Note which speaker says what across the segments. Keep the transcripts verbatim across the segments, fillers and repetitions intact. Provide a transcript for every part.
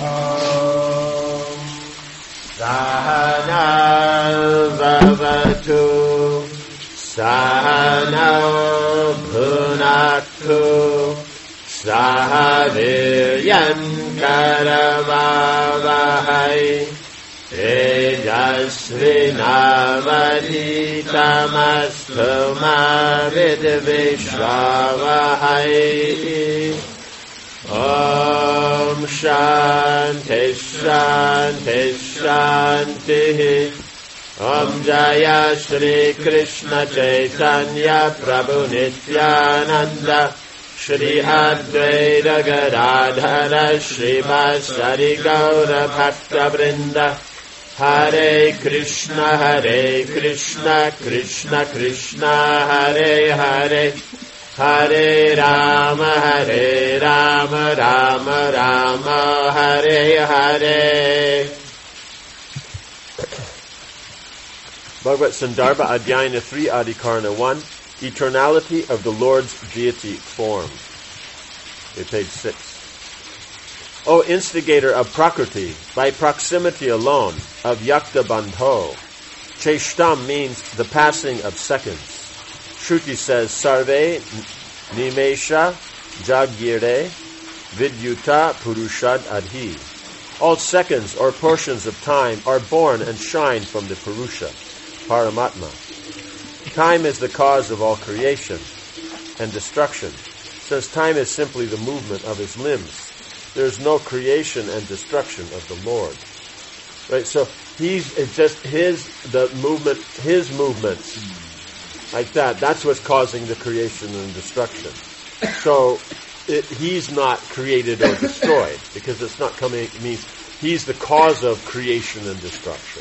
Speaker 1: Sahana Vavatu Sahana Bhunaktu Sahaviryan Karavavahai Tejasvinavaditamastu ma vidvishravahai. Om Shanti Shanti Shanti. Om Jaya Shri Krishna Chaitanya Prabhu Nityananda Shri Advaita Gadadhara Shri Vasari Gaura Bhakta Vrinda. Hare Krishna Hare Krishna Krishna Krishna Hare Hare Hare Rama Hare Rama Rama Rama Hare Hare. Bhagavad Sandarbha Adhyayana three Adhikarana one. Eternality of the Lord's deity form. Okay, page six. O instigator of Prakriti, by proximity alone of Yakta Bandho. Cheshtam means the passing of seconds. Shruti says, Sarve Nimesha Jagyire Vidyuta Purushad Adhi. All seconds or portions of time are born and shine from the Purusha, Paramatma. Time is the cause of all creation and destruction. Since time is simply the movement of his limbs, there is no creation and destruction of the Lord. Right? So he's it's just his the movement, his movements, like that. That's what's causing the creation and destruction. So it, he's not created or destroyed because it's not coming. It means he's the cause of creation and destruction.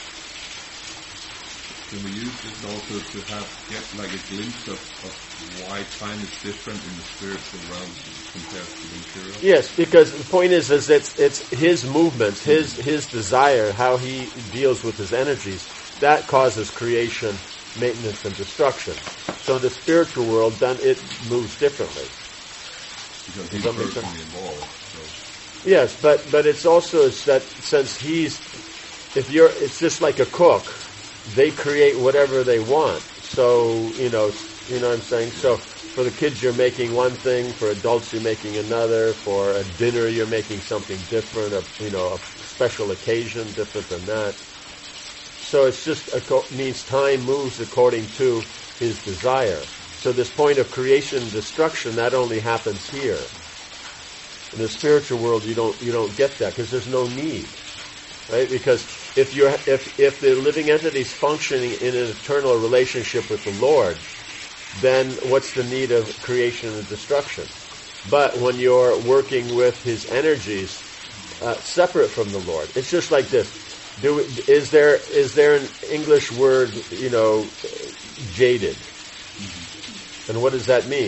Speaker 2: Can we use this also to have get like a glimpse of, of why time is different in the spiritual realm compared to the material?
Speaker 1: Yes, because the point is, is it's it's his movements, his his desire, how he deals with his energies, that causes creation, maintenance, and destruction. So in the spiritual world, then it moves differently.
Speaker 2: Because he's personally involved. So.
Speaker 1: Yes, but but it's also it's that since he's, if you're, it's just like a cook. They create whatever they want. So, you know, you know what I'm saying? So, for the kids you're making one thing, for adults you're making another, for a dinner you're making something different, a, you know, a special occasion different than that. So it's just, a, means time moves according to his desire. So this point of creation and destruction, that only happens here. In the spiritual world you don't, you don't get that because there's no need. Right? Because if you're if if the living entity is functioning in an eternal relationship with the Lord, then what's the need of creation and destruction? But when you're working with his energies uh, separate from the Lord, it's just like this. Do is there is there an English word, you know, jaded? Mm-hmm. And what does that mean?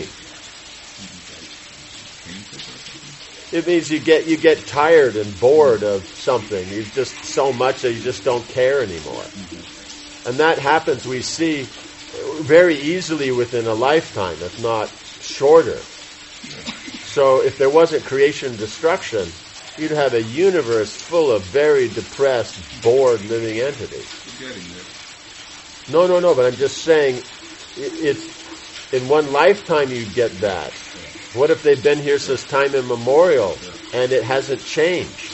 Speaker 1: It means you get you get tired and bored of something. You just so much that you just don't care anymore. Mm-hmm. And that happens, we see, very easily within a lifetime, if not shorter. So if there wasn't creation and destruction, you'd have a universe full of very depressed, bored living entities. No, no, no, but I'm just saying, it, it's in one lifetime you'd get that. What if they've been here since time immemorial and it hasn't changed?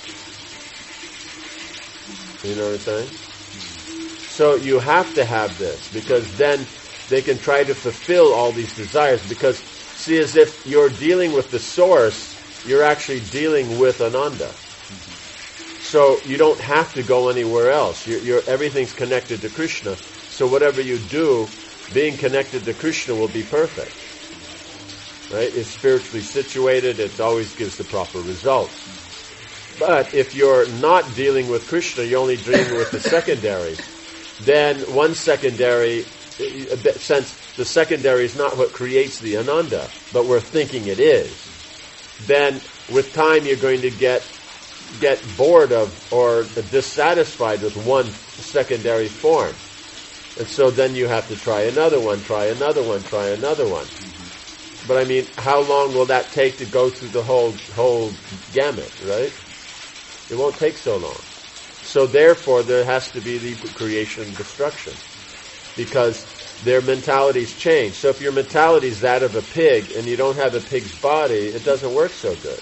Speaker 1: You know what I'm saying? So you have to have this because then they can try to fulfill all these desires. Because see, as if you're dealing with the source, you're actually dealing with Ananda. So you don't have to go anywhere else. You're, you're, everything's connected to Krishna. So whatever you do, being connected to Krishna will be perfect. Right? It's spiritually situated, it always gives the proper results. But if you're not dealing with Krishna, you're only dealing with the secondaries, then one secondary, since the secondary is not what creates the Ananda, but we're thinking it is, then with time you're going to get get bored of or dissatisfied with one secondary form. And so then you have to try another one, try another one, try another one. But I mean, how long will that take to go through the whole whole gamut, right? It won't take so long. So therefore, there has to be the creation and destruction, because their mentalities change. So if your mentality is that of a pig and you don't have a pig's body, it doesn't work so good.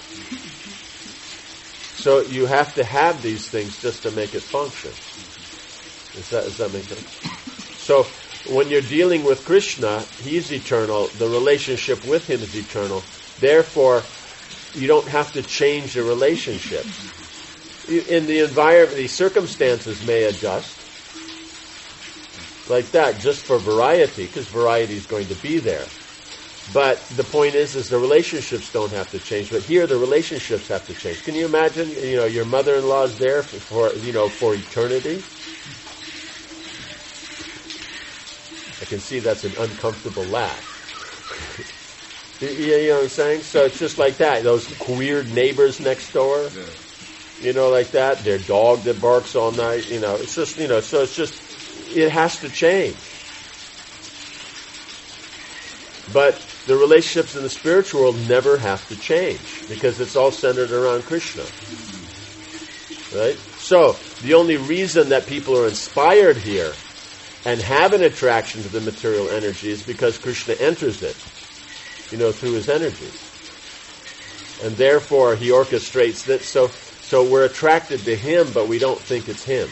Speaker 1: So you have to have these things just to make it function. Does that, does that make sense? So when you're dealing with Krishna, he's eternal. The relationship with him is eternal. Therefore, you don't have to change the relationship. In the environment, the circumstances may adjust. Like that, just for variety, because variety is going to be there. But the point is, is the relationships don't have to change. But here, the relationships have to change. Can you imagine? You know, your mother-in-law's there for, for you know for eternity. I can see that's an uncomfortable laugh. you, you know what I'm saying? So it's just like that. Those weird neighbors next door.
Speaker 2: Yeah.
Speaker 1: You know, like that. Their dog that barks all night. You know, it's just you know. So it's just. It has to change. But the relationships in the spiritual world never have to change, because it's all centered around Krishna. Right? So, the only reason that people are inspired here and have an attraction to the material energy is because Krishna enters it, you know, through his energy. And therefore, he orchestrates that. So, so we're attracted to him, but we don't think it's him.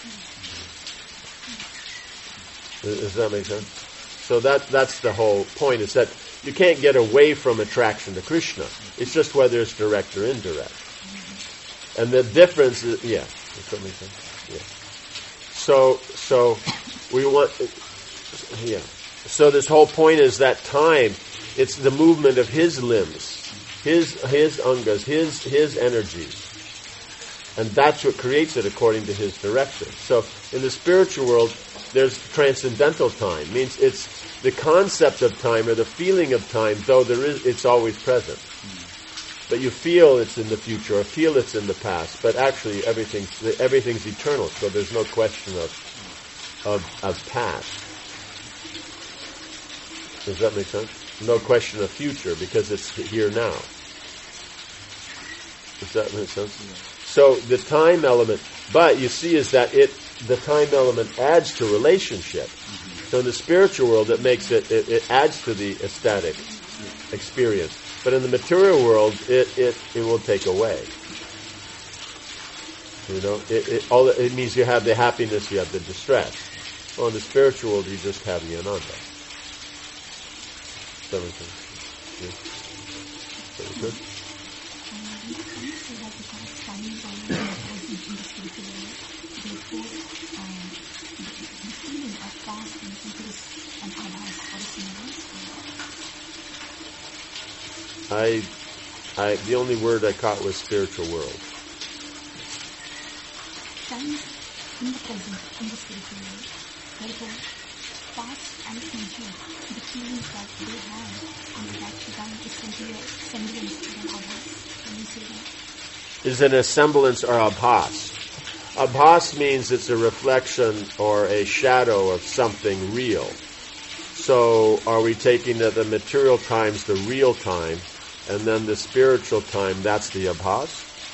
Speaker 1: Does that make sense? So that that's the whole point, is that you can't get away from attraction to Krishna. It's just whether it's direct or indirect. And the difference is, yeah, does that make sense? Yeah. So, so we want, yeah. So this whole point is that time, it's the movement of his limbs, his his angas, his his energies. And that's what creates it according to his direction. So in the spiritual world, there's transcendental time. It means it's the concept of time or the feeling of time, though there is, it's always present. But you feel it's in the future or feel it's in the past, but actually everything's, everything's eternal, so there's no question of, of, of past. Does that make sense? No question of future, because it's here now. Does that make sense? So the time element, but you see is that it, the time element adds to relationship. Mm-hmm. So in the spiritual world, it makes it, it, it adds to the ecstatic experience. But in the material world, it, it, it will take away. You know, it, it, all, it means you have the happiness, you have the distress. Well, in the spiritual world, you just have the ananda. Does that make sense? Yeah. Is that good? I, I, the only word I caught was spiritual world.
Speaker 3: Time in the present, in the spiritual world, therefore, past and future, the feelings that they have, and that time is simply a semblance to an abhas. Can you say that?
Speaker 1: Is it a semblance or abhas? Abhas means it's a reflection or a shadow of something real. So, are we taking that the material time's the real time, and then the spiritual time, that's the abhas?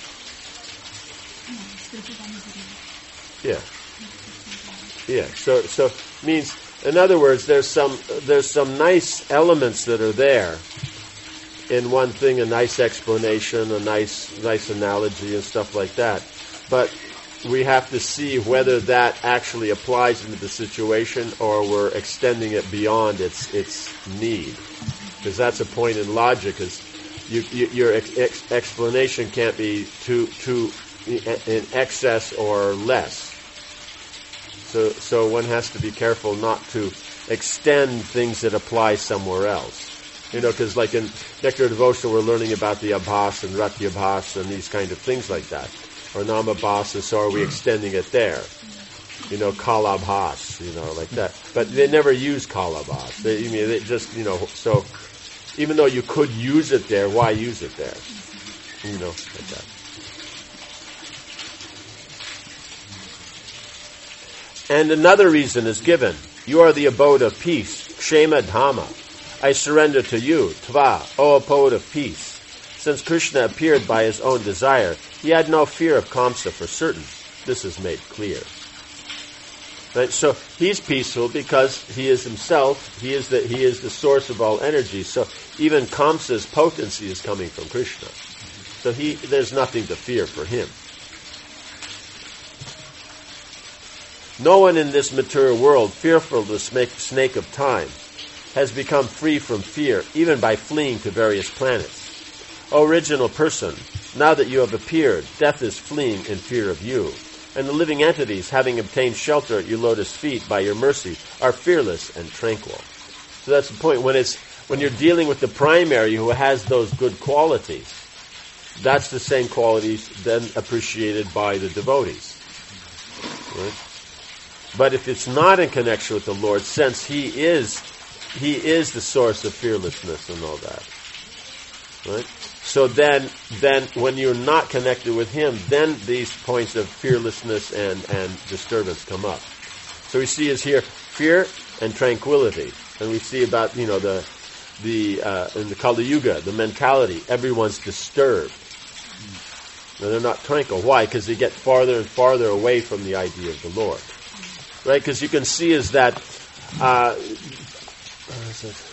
Speaker 1: Yeah. Yeah. So, so means, in other words, there's some there's some nice elements that are there in one thing, a nice explanation, a nice nice analogy, and stuff like that. But we have to see whether that actually applies into the situation, or we're extending it beyond its its need. Because that's a point in logic, is you, you, your ex- ex- explanation can't be too too in excess or less. So so one has to be careful not to extend things that apply somewhere else. You know, because like in Nectar Devotional, we're learning about the abhas and ratyabhas and these kind of things like that. Or namabhasa, so are we extending it there? You know, kalabhas, you know, like that. But they never use kalabhas. They, I mean, they just, you know, so even though you could use it there, why use it there? You know, like that. And another reason is given. You are the abode of peace, Kshema Dhamma. I surrender to you, Tva, O abode of peace. Since Krishna appeared by his own desire, he had no fear of Kamsa for certain. This is made clear. Right? So he's peaceful because he is himself. He is the he is the source of all energy. So even Kamsa's potency is coming from Krishna. So he there's nothing to fear for him. No one in this material world, fearful of the snake, snake of time, has become free from fear, even by fleeing to various planets. O original person, now that you have appeared, death is fleeing in fear of you. And the living entities, having obtained shelter at your lotus feet by your mercy, are fearless and tranquil. So that's the point. When it's when you're dealing with the primary who has those good qualities, that's the same qualities then appreciated by the devotees. Right? But if it's not in connection with the Lord, since He is He is the source of fearlessness and all that. Right? So then then when you're not connected with Him, then these points of fearlessness and, and disturbance come up. So we see is here fear and tranquility. And we see about, you know, the the uh, in the Kali Yuga, the mentality, everyone's disturbed. Now they're not tranquil. Why? Because they get farther and farther away from the idea of the Lord. Right? Because you can see is that uh, what is it?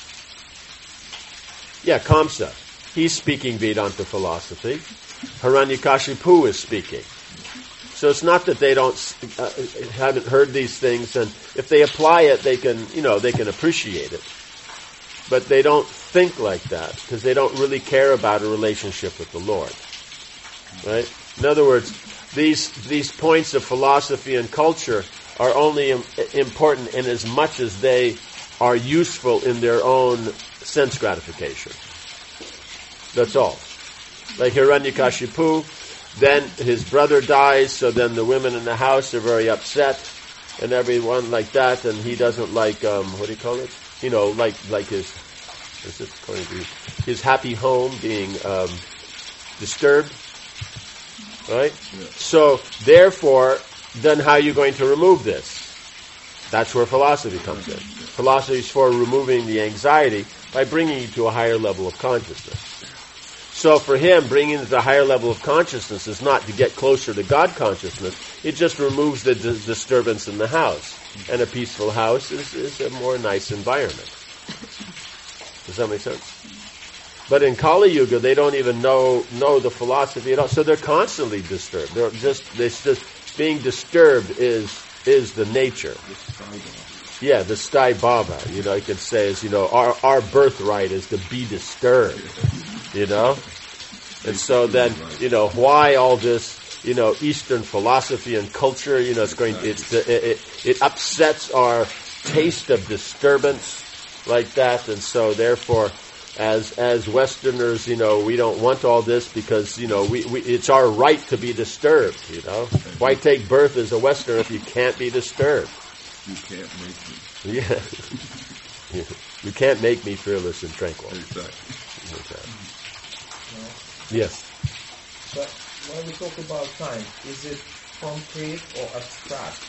Speaker 1: Yeah, Kamsa. He's speaking Vedanta philosophy. Hiranyakashipu is speaking. So it's not that they don't uh, haven't heard these things, and if they apply it, they can, you know, they can appreciate it. But they don't think like that because they don't really care about a relationship with the Lord. Right? In other words, these these points of philosophy and culture are only im- important in as much as they are useful in their own sense gratification. That's all. Like Hiranyakashipu, then his brother dies, so then the women in the house are very upset, and everyone like that, and he doesn't like, um, what do you call it? You know, like like his, what's it going to be? His happy home being um, disturbed, right? Yeah. So, therefore, then how are you going to remove this? That's where philosophy comes in. Philosophy is for removing the anxiety by bringing you to a higher level of consciousness. So for him, bringing it to a higher level of consciousness is not to get closer to God consciousness. It just removes the d- disturbance in the house. And a peaceful house is, is a more nice environment. Does that make sense? But in Kali Yuga, they don't even know know the philosophy at all. So they're constantly disturbed. They're just, it's just being disturbed is is the nature. Yeah, the Stai Baba. You know, you could say is, you know, our our birthright is to be disturbed. You know? And so then, you know, why all this, you know, Eastern philosophy and culture, you know, it's going, it's, it, it, it upsets our taste of disturbance like that. And so therefore, as, as Westerners, you know, we don't want all this because, you know, we, we, it's our right to be disturbed, you know? Why take birth as a Westerner if you can't be disturbed?
Speaker 2: You can't make me.
Speaker 1: Yeah. You can't make me fearless and tranquil.
Speaker 2: Exactly.
Speaker 1: Okay. Yes.
Speaker 4: But when we talk about time, is it concrete or abstract?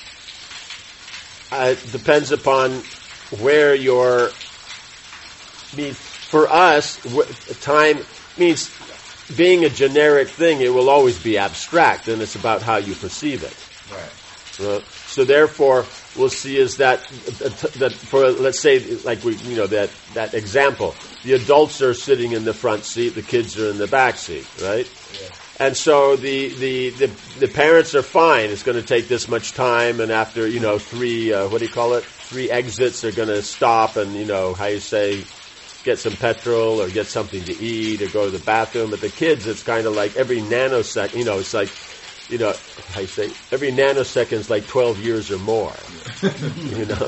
Speaker 1: Uh, it depends upon where your. I mean, for us, w- time means being a generic thing. It will always be abstract, and it's about how you perceive it.
Speaker 4: Right.
Speaker 1: Uh, so therefore, we'll see is that that for let's say like we you know that that example, the adults are sitting in the front seat, the kids are in the back seat, right?
Speaker 4: Yeah.
Speaker 1: And so the the the, the parents are fine. It's going to take this much time, and after you know three uh, what do you call it? Three exits, they're going to stop and you know how you say get some petrol or get something to eat or go to the bathroom. But the kids, it's kind of like every nanosecond. You know, it's like. You know, I say every nanosecond is like twelve years or more. You know,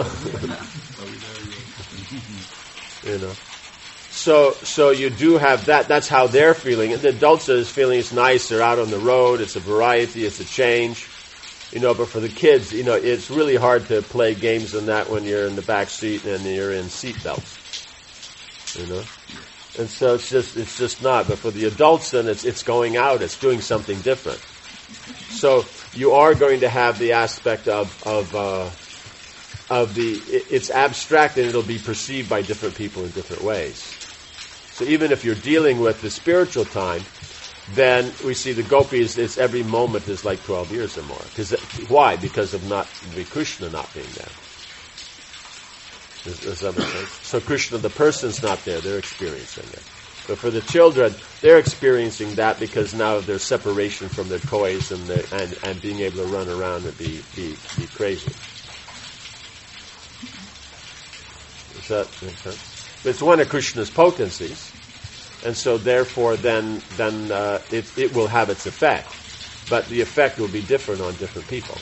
Speaker 1: you know. So, so you do have that. That's how they're feeling. And the adults are feeling it's nice. They're out on the road. It's a variety. It's a change. You know, but for the kids, you know, it's really hard to play games on that when you're in the back seat and you're in seat belts. You know, and so it's just it's just not. But for the adults, then it's it's going out. It's doing something different. So you are going to have the aspect of of uh, of the it, it's abstract and it'll be perceived by different people in different ways. So even if you're dealing with the spiritual time, then we see the gopis, it's every moment is like twelve years or more. Because why? Because of not the Krishna not being there. Does, does that make sense? So Krishna, the person's not there, they're experiencing it. But for the children, they're experiencing that because now of their separation from their toys and their, and, and being able to run around and be, be, be crazy. Does that make sense? But it's one of Krishna's potencies. And so therefore then then uh, it, it will have its effect. But the effect will be different on different people.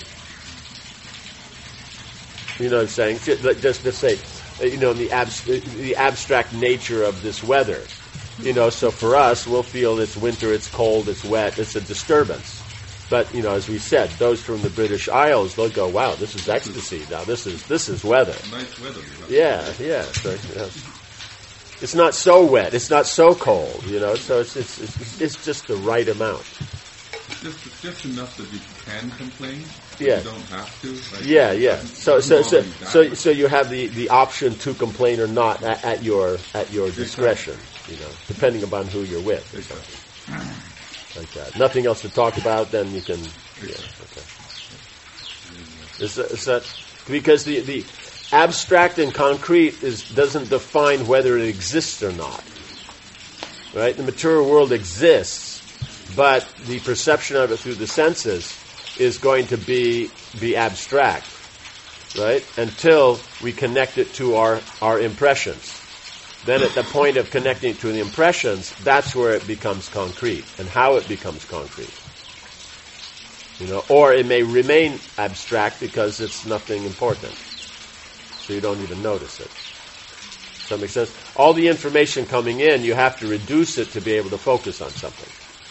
Speaker 1: You know what I'm saying? Just to say, you know, the, abs- the abstract nature of this weather. You know, so for us, we'll feel it's winter, it's cold, it's wet, it's a disturbance. But, you know, as we said, those from the British Isles, they'll go, wow, this is ecstasy now. This is this is weather.
Speaker 2: Nice weather.
Speaker 1: Yeah, yeah. So, you know, it's not so wet. It's not so cold, you know. So it's it's it's, it's just the right amount.
Speaker 2: Just, it's just enough that you can complain.
Speaker 1: Yeah.
Speaker 2: You don't have to. Like,
Speaker 1: Yeah, yeah. So so so
Speaker 2: Exactly.
Speaker 1: so so you have the, the option to complain or not at, at your at your discretion, you know, depending upon who you're with. Or something like that. Nothing else to talk about, then you can. Yeah, okay. Is that, is that because the the abstract and concrete is doesn't define whether it exists or not. Right? The material world exists, but the perception of it through the senses is going to be be abstract, right? Until we connect it to our, our impressions. Then at the point of connecting it to the impressions, that's where it becomes concrete, and how it becomes concrete. You know, or it may remain abstract because it's nothing important. So you don't even notice it. Does that make sense? All the information coming in, you have to reduce it to be able to focus on something.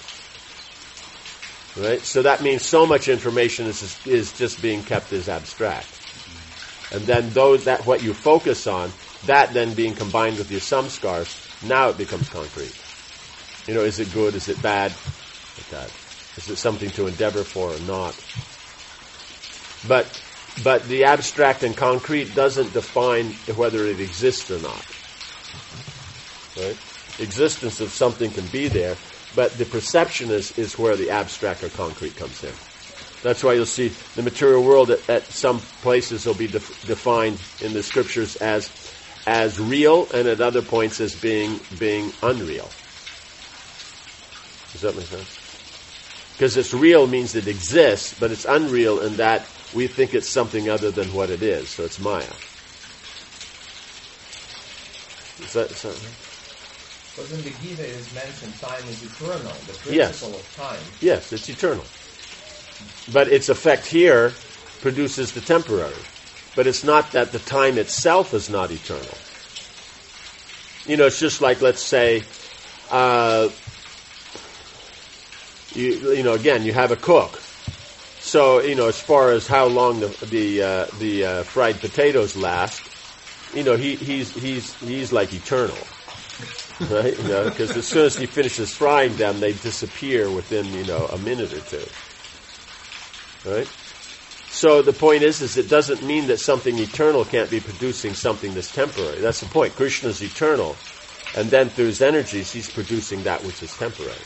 Speaker 1: Right? So that means so much information is is just being kept as abstract. And then those that what you focus on, that then being combined with your samskars, now it becomes concrete. You know, is it good, is it bad? Like that. Is it something to endeavor for or not? But but the abstract and concrete doesn't define whether it exists or not. Right? Existence of something can be there, but the perception is, is where the abstract or concrete comes in. That's why you'll see the material world at, at some places will be def- defined in the scriptures as as real, and at other points as being being unreal. Does that make sense? Because it's real means it exists, but it's unreal in that we think it's something other than what it is. So it's Maya. Is that, is that right?
Speaker 4: Because in the Gita it is mentioned time is eternal, the principle
Speaker 1: Yes.
Speaker 4: of time.
Speaker 1: Yes, it's eternal. But its effect here produces the temporary. But it's not that the time itself is not eternal. You know, it's just like, let's say, uh, you, you know, again, you have a cook. So, you know, as far as how long the the uh, the uh, fried potatoes last, you know, he he's he's he's like eternal. Right? You know, because as soon as he finishes frying them, they disappear within, you know, a minute or two. Right? So the point is, is it doesn't mean that something eternal can't be producing something that's temporary. That's the point. Krishna's eternal, and then through his energies, he's producing that which is temporary.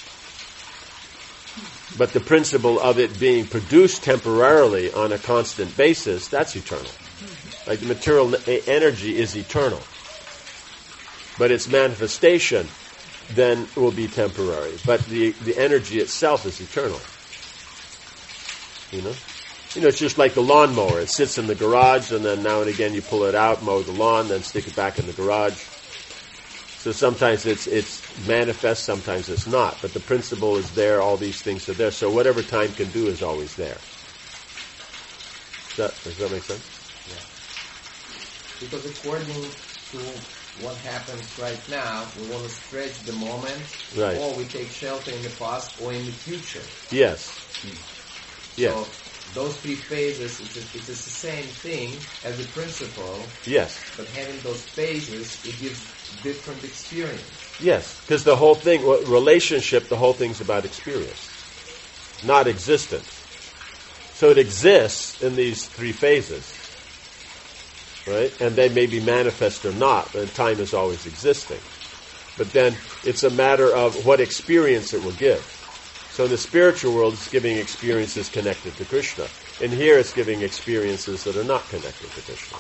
Speaker 1: But the principle of it being produced temporarily on a constant basis, that's eternal. Like the material energy is eternal. But its manifestation then will be temporary. But the, the energy itself is eternal. You know? You know, it's just like the lawnmower. It sits in the garage, and then now and again you pull it out, mow the lawn, then stick it back in the garage. So sometimes it's it's manifest, sometimes it's not. But the principle is there, all these things are there. So whatever time can do is always there. Does that, does that make sense?
Speaker 4: Yeah. Because according to what happens right now, we want to stretch the moment,
Speaker 1: Right.
Speaker 4: or we take shelter in the past or in the future.
Speaker 1: Yes. Yes.
Speaker 4: So those three phases, it's, a, it's the same thing as a principle,
Speaker 1: Yes.
Speaker 4: but having those phases, it gives different experience.
Speaker 1: Yes. Because the whole thing, well, relationship, the whole thing's about experience, not existence. So it exists in these three phases. Right? And they may be manifest or not, and time is always existing. But then it's a matter of what experience it will give. So in the spiritual world, it's giving experiences connected to Krishna. And here it's giving experiences that are not connected to Krishna.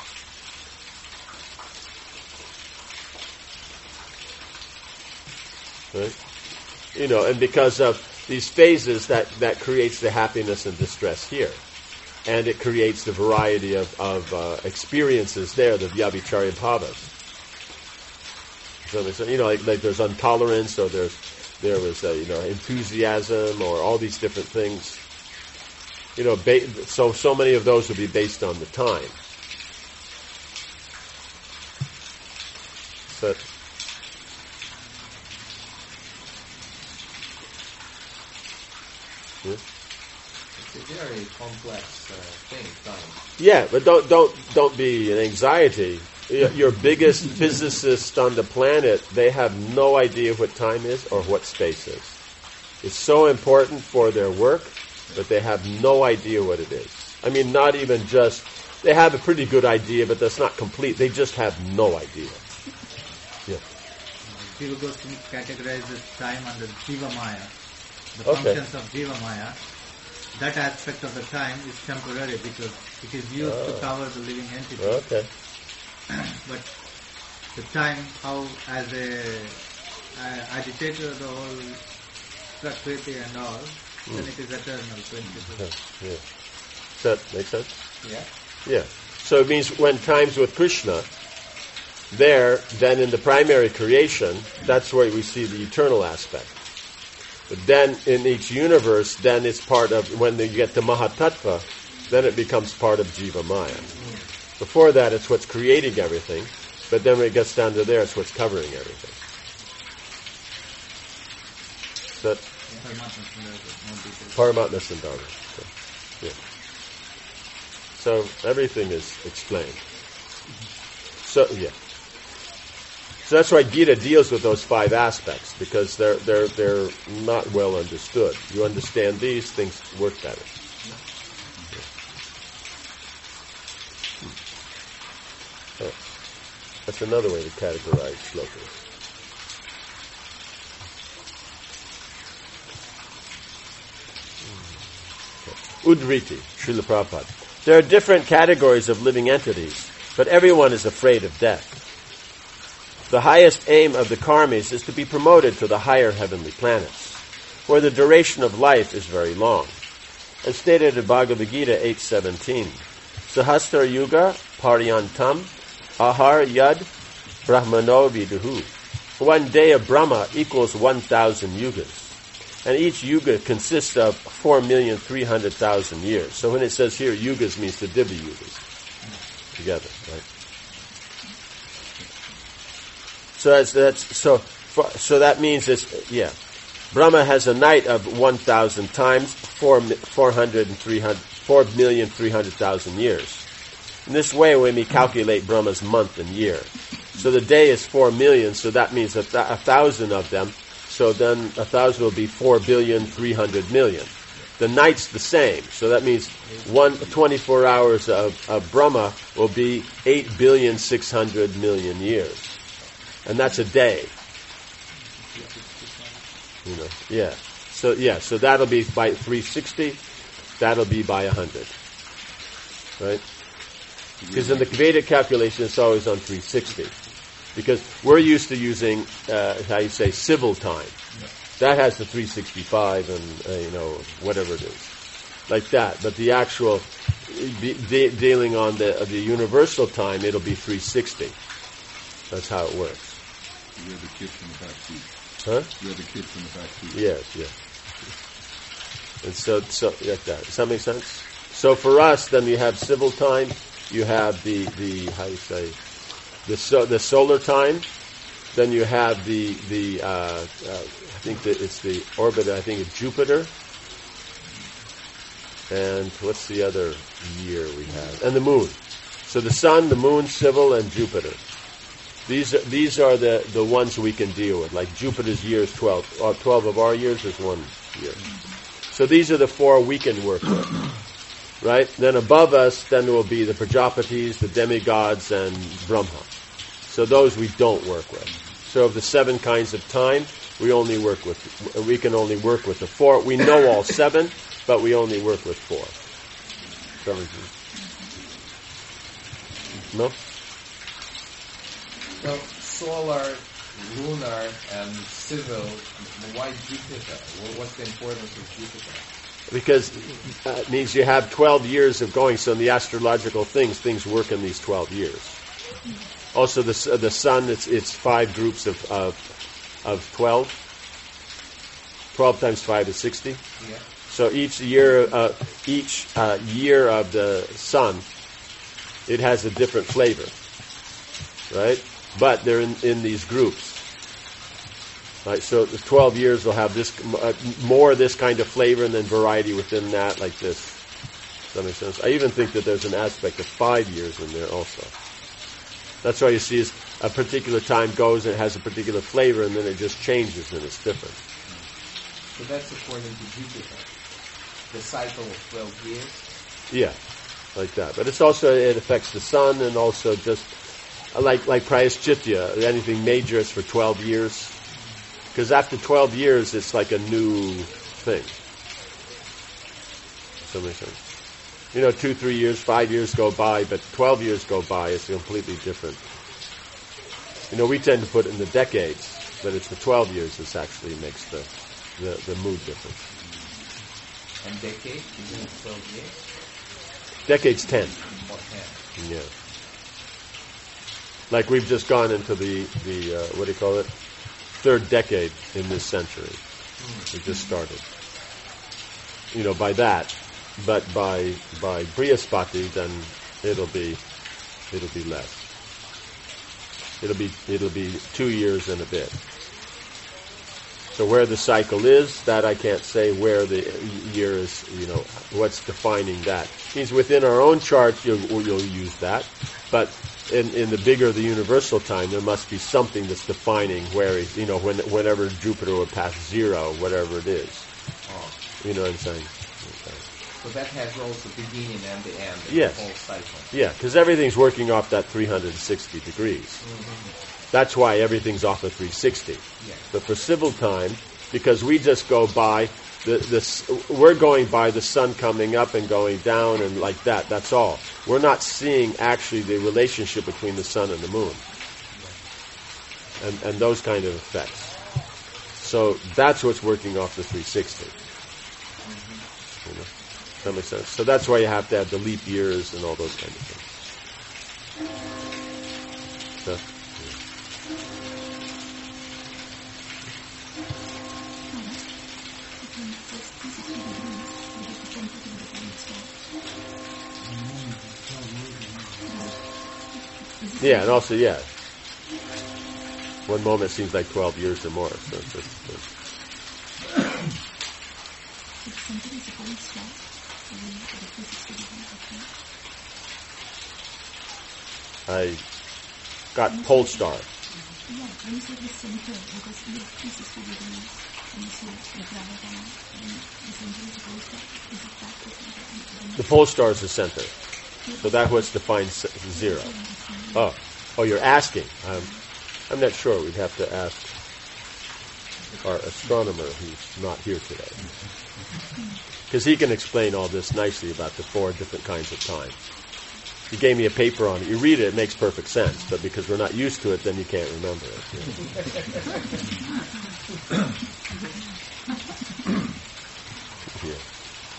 Speaker 1: Right? You know, and because of these phases, that, that creates the happiness and distress here. And it creates the variety of, of uh, experiences there, the vyabhicharya bhavas. So there's, you know, like, like there's intolerance, or there's there was uh, you know enthusiasm, or all these different things. You know, ba- so so many of those will be based on the time. But yeah.
Speaker 4: It's a very complex uh, thing, time.
Speaker 1: Yeah, but don't don't don't be an anxiety. Your, your biggest physicists on the planet, they have no idea what time is or what space is. It's so important for their work, but they have no idea what it is. I mean, not even just, they have a pretty good idea, but that's not complete. They just have no idea. Yeah.
Speaker 5: Jiva Goswami categorizes time under Jiva Maya. The
Speaker 1: Okay.
Speaker 5: functions of Jiva Maya. That aspect of the time is temporary because it is used
Speaker 1: Oh.
Speaker 5: to cover the living entity.
Speaker 1: Okay.
Speaker 5: But the time, how as a uh, agitator of the whole Prakriti and all,
Speaker 1: Mm.
Speaker 5: then it is eternal principle.
Speaker 1: Yeah. Does that make sense?
Speaker 4: Yeah.
Speaker 1: Yeah. So it means when times with Krishna, there, then in the primary creation, that's where we see the eternal aspect. But then in each universe, then it's part of, when you get to Mahatattva, then it becomes part of Jiva Maya. Before that, it's what's creating everything, but then when it gets down to there, it's what's covering everything. So, Paramatma Sandhana. So, yeah. So everything is explained. So yeah. So that's why Gita deals with those five aspects, because they're they're they're not well understood. You understand these, things work better. So that's another way to categorize shlokas. Udriti, Srila Prabhupada. There are different categories of living entities, but everyone is afraid of death. The highest aim of the karmis is to be promoted to the higher heavenly planets, where the duration of life is very long. As stated in Bhagavad Gita eight seventeen, Sahasra Yuga Paryantam Ahar Yad Brahmano Viduhu. One day of Brahma equals one thousand yugas. And each yuga consists of four million three hundred thousand years. So when it says here yugas means the Divya yugas together, right? So that's, that's so so that means it's yeah. Brahma has a night of one thousand times four four hundred and three hundred four million three hundred thousand years. In this way, when we calculate Brahma's month and year, so the day is four million. So that means a, th- a thousand of them. So then a thousand will be four billion three hundred million. The night's the same. So that means one twenty-four hours of, of Brahma will be eight billion six hundred million years. And that's a day. You know, yeah. So yeah, so that'll be by three sixty. That'll be by one hundred. Right? Because in the Vedic calculation, it's always on three sixty. Because we're used to using, uh, how you say, civil time. That has the three sixty-five and, uh, you know, whatever it is. Like that. But the actual, de- de- dealing on the uh, the universal time, it'll be three sixty. That's how it works.
Speaker 2: You're the kids in the back seat.
Speaker 1: Huh?
Speaker 2: You're the kids in the back seat.
Speaker 1: Yes, yes. And so, so like that. Does that make sense? So for us, then you have civil time. You have the, the how you say, the so, the solar time. Then you have the the uh, uh, I think that it's the orbit. I think it's Jupiter. And what's the other year we have? And the moon. So the sun, the moon, civil, and Jupiter. These are, these are the, the ones we can deal with. Like Jupiter's year is twelve. Or twelve of our years is one year. So these are the four we can work with. Right? Then above us, then will be the Prajapatis, the demigods, and Brahma. So those we don't work with. So of the seven kinds of time, we only work with, we can only work with the four. We know all seven, but we only work with four. No?
Speaker 4: So solar, lunar, and civil. Why Jupiter? What's the importance of Jupiter?
Speaker 1: Because uh, it means you have twelve years of going. So in the astrological things, things work in these twelve years. Also, the uh, the sun, it's it's five groups of of, of twelve. Twelve times five is sixty.
Speaker 4: Yeah.
Speaker 1: So each year, uh, each uh, year of the sun, it has a different flavor, right? But they're in, in these groups. Right, so the twelve years will have this uh, more of this kind of flavor, and then variety within that, like this. Does that make sense? I even think that there's an aspect of five years in there also. That's why you see is a particular time goes and it has a particular flavor, and then it just changes and it's different.
Speaker 4: So that's according to Jupiter, the cycle of twelve years.
Speaker 1: Yeah, like that. But it's also it affects the sun, and also just like like Prayaschitya, anything major is for twelve years. Because after twelve years, it's like a new thing. Does that make sense? You know, two, three years, five years go by, but twelve years go by, it's completely different. You know, we tend to put it in the decades, but it's the twelve years that actually makes the, the, the mood difference.
Speaker 4: And decade, isn't it twelve years?
Speaker 1: Decade's ten.
Speaker 4: Or ten.
Speaker 1: Yeah. Like we've just gone into the, the uh, what do you call it? Third decade in this century. We just started. You know, by that. But by by Brihaspati, then it'll be it'll be less. It'll be it'll be two years and a bit. So where the cycle is, that I can't say. Where the year is, you know, what's defining that? It means within our own chart, you'll, you'll use that. But in in the bigger the universal time, there must be something that's defining where, you know, when whenever Jupiter would pass zero, whatever it is.
Speaker 4: Oh.
Speaker 1: You know what I'm saying? Okay.
Speaker 4: So that has also the beginning and the end of
Speaker 1: Yes.
Speaker 4: the whole cycle.
Speaker 1: Yeah, because everything's working off that three hundred sixty degrees.
Speaker 4: Mm-hmm.
Speaker 1: That's why everything's off of three sixty.
Speaker 4: Yeah.
Speaker 1: But for civil time, because we just go by the this, we're going by the sun coming up and going down and like that. That's all. We're not seeing actually the relationship between the sun and the moon, and and those kind of effects. So that's what's working off the three sixty. You know? Does that make sense? So that's why you have to have the leap years and all those kind of things. So, yeah, and also, yeah, one moment seems like twelve years or more. So it's just, it's, I got Polestar.
Speaker 3: Yeah, when you say the center, because we have three sixty degrees, and you say the Gravitana, and the center is supposed to, is it that the center?
Speaker 1: The Polestar is the center. So that's what's defined zero. Oh, oh, you're asking. Um, I'm not sure. We'd have to ask our astronomer who's not here today. Because he can explain all this nicely about the four different kinds of time. He gave me a paper on it. You read it, it makes perfect sense. But because we're not used to it, then you can't remember it. Yeah. Yeah.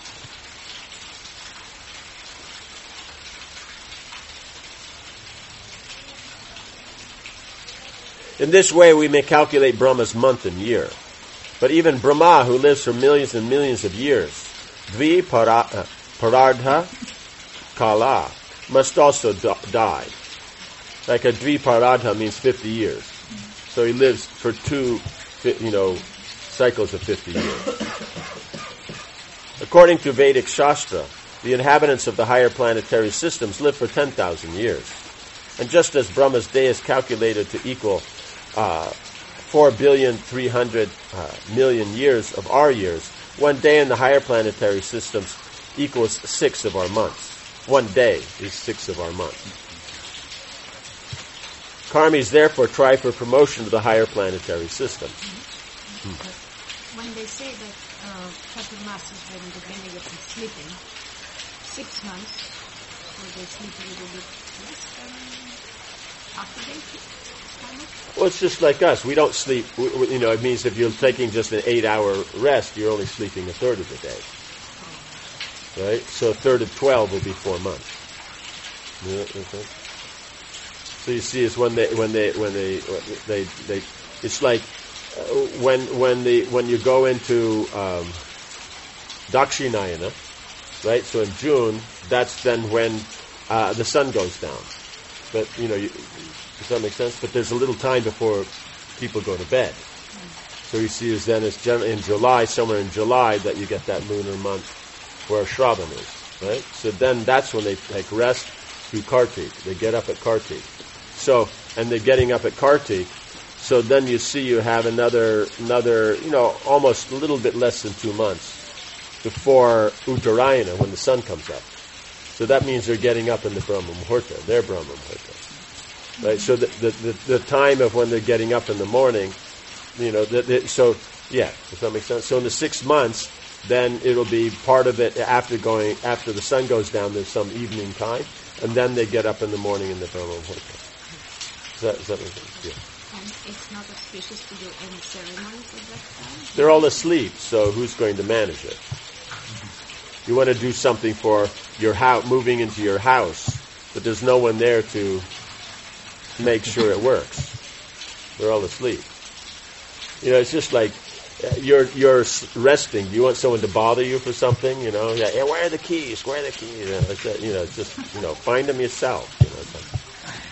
Speaker 1: In this way, we may calculate Brahma's month and year. But even Brahma, who lives for millions and millions of years, Dvi Parardha Kala, must also die. Like a Dvi Parardha means fifty years. So he lives for two, you know, cycles of fifty years. According to Vedic Shastra, the inhabitants of the higher planetary systems live for ten thousand years. And just as Brahma's day is calculated to equal uh, four billion three hundred uh, million years of our years, one day in the higher planetary systems equals six of our months. One day is six of our months. Karmis therefore try for promotion to the higher planetary system.
Speaker 3: When they say that uh, Chaturmas is when the beginning of sleeping, six months, so they sleep a little bit less than after they sleep.
Speaker 1: Well, it's just like us. We don't sleep. We, we, you know, it means if you're taking just an eight-hour rest, you're only sleeping a third of the day. Right? So a third of twelve will be four months. Yeah, okay. So you see, it's when they when they when they they they. It's like uh, when when the when you go into um, Dakshinayana, right? So in June, that's then when uh, the sun goes down. But you know, you, does that make sense? But there's a little time before people go to bed. So you see, is then it's gen- in July, somewhere in July, that you get that lunar month where Shravan is, right? So then that's when they take rest through Kartik. They get up at Kartik. So, and they're getting up at Kartik. So then you see you have another, another, you know, almost a little bit less than two months before Uttarayana, when the sun comes up. So that means they're getting up in the Brahma Muhurta, their Brahma Muhurta. Right? So the, the, the, the time of when they're getting up in the morning, you know, the, the, so, yeah, does that make sense? So in the six months, then it'll be part of it after going, after the sun goes down, there's some evening time, and then they get up in the morning in the Brahma Muhurta. Does that, does that make sense? Yeah.
Speaker 3: And it's not auspicious to do any ceremonies at that time?
Speaker 1: They're all asleep, so who's going to manage it? You want to do something for your house, moving into your house, but there's no one there to make sure it works. They're all asleep. You know, it's just like uh, you're you're resting. Do you want someone to bother you for something? You know, yeah, yeah, where are the keys? Where are the keys? You know, it's, uh, you know, it's just you know, find them yourself. You know, it's like,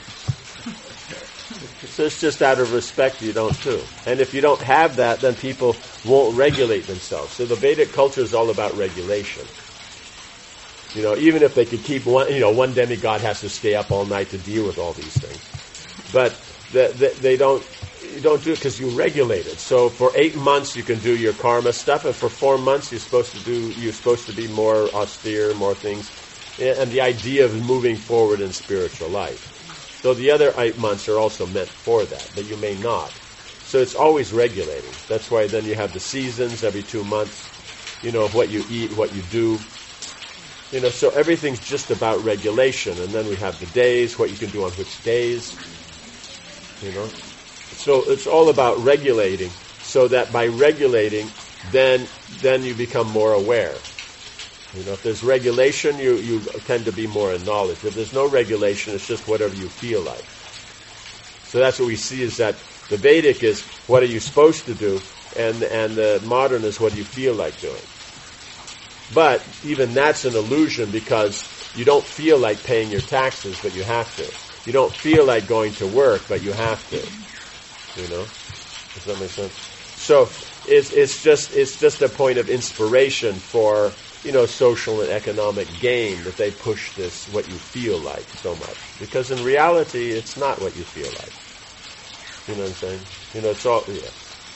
Speaker 1: so it's just out of respect you don't do. And if you don't have that, then people won't regulate themselves. So the Vedic culture is all about regulation. You know, even if they could keep one, you know, one demigod has to stay up all night to deal with all these things. But the, the, they don't, you don't do it because you regulate it. So for eight months you can do your karma stuff, and for four months you're supposed to do, you're supposed to be more austere, more things, and the idea of moving forward in spiritual life. So the other eight months are also meant for that, but you may not. So it's always regulating. That's why then you have the seasons every two months, you know, what you eat, what you do. You know, so everything's just about regulation. And then we have the days, what you can do on which days, you know. So it's all about regulating, so that by regulating, then then you become more aware. You know, if there's regulation, you, you tend to be more in knowledge. If there's no regulation, it's just whatever you feel like. So that's what we see, is that the Vedic is what are you supposed to do, and and the modern is what do you feel like doing. But even that's an illusion, because you don't feel like paying your taxes, but you have to. You don't feel like going to work, but you have to. You know? Does that make sense? So it's it's just it's just a point of inspiration for, you know, social and economic gain, that they push this what you feel like so much. Because in reality, it's not what you feel like. You know what I'm saying? You know, it's all, yeah.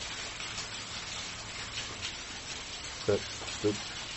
Speaker 1: But, but,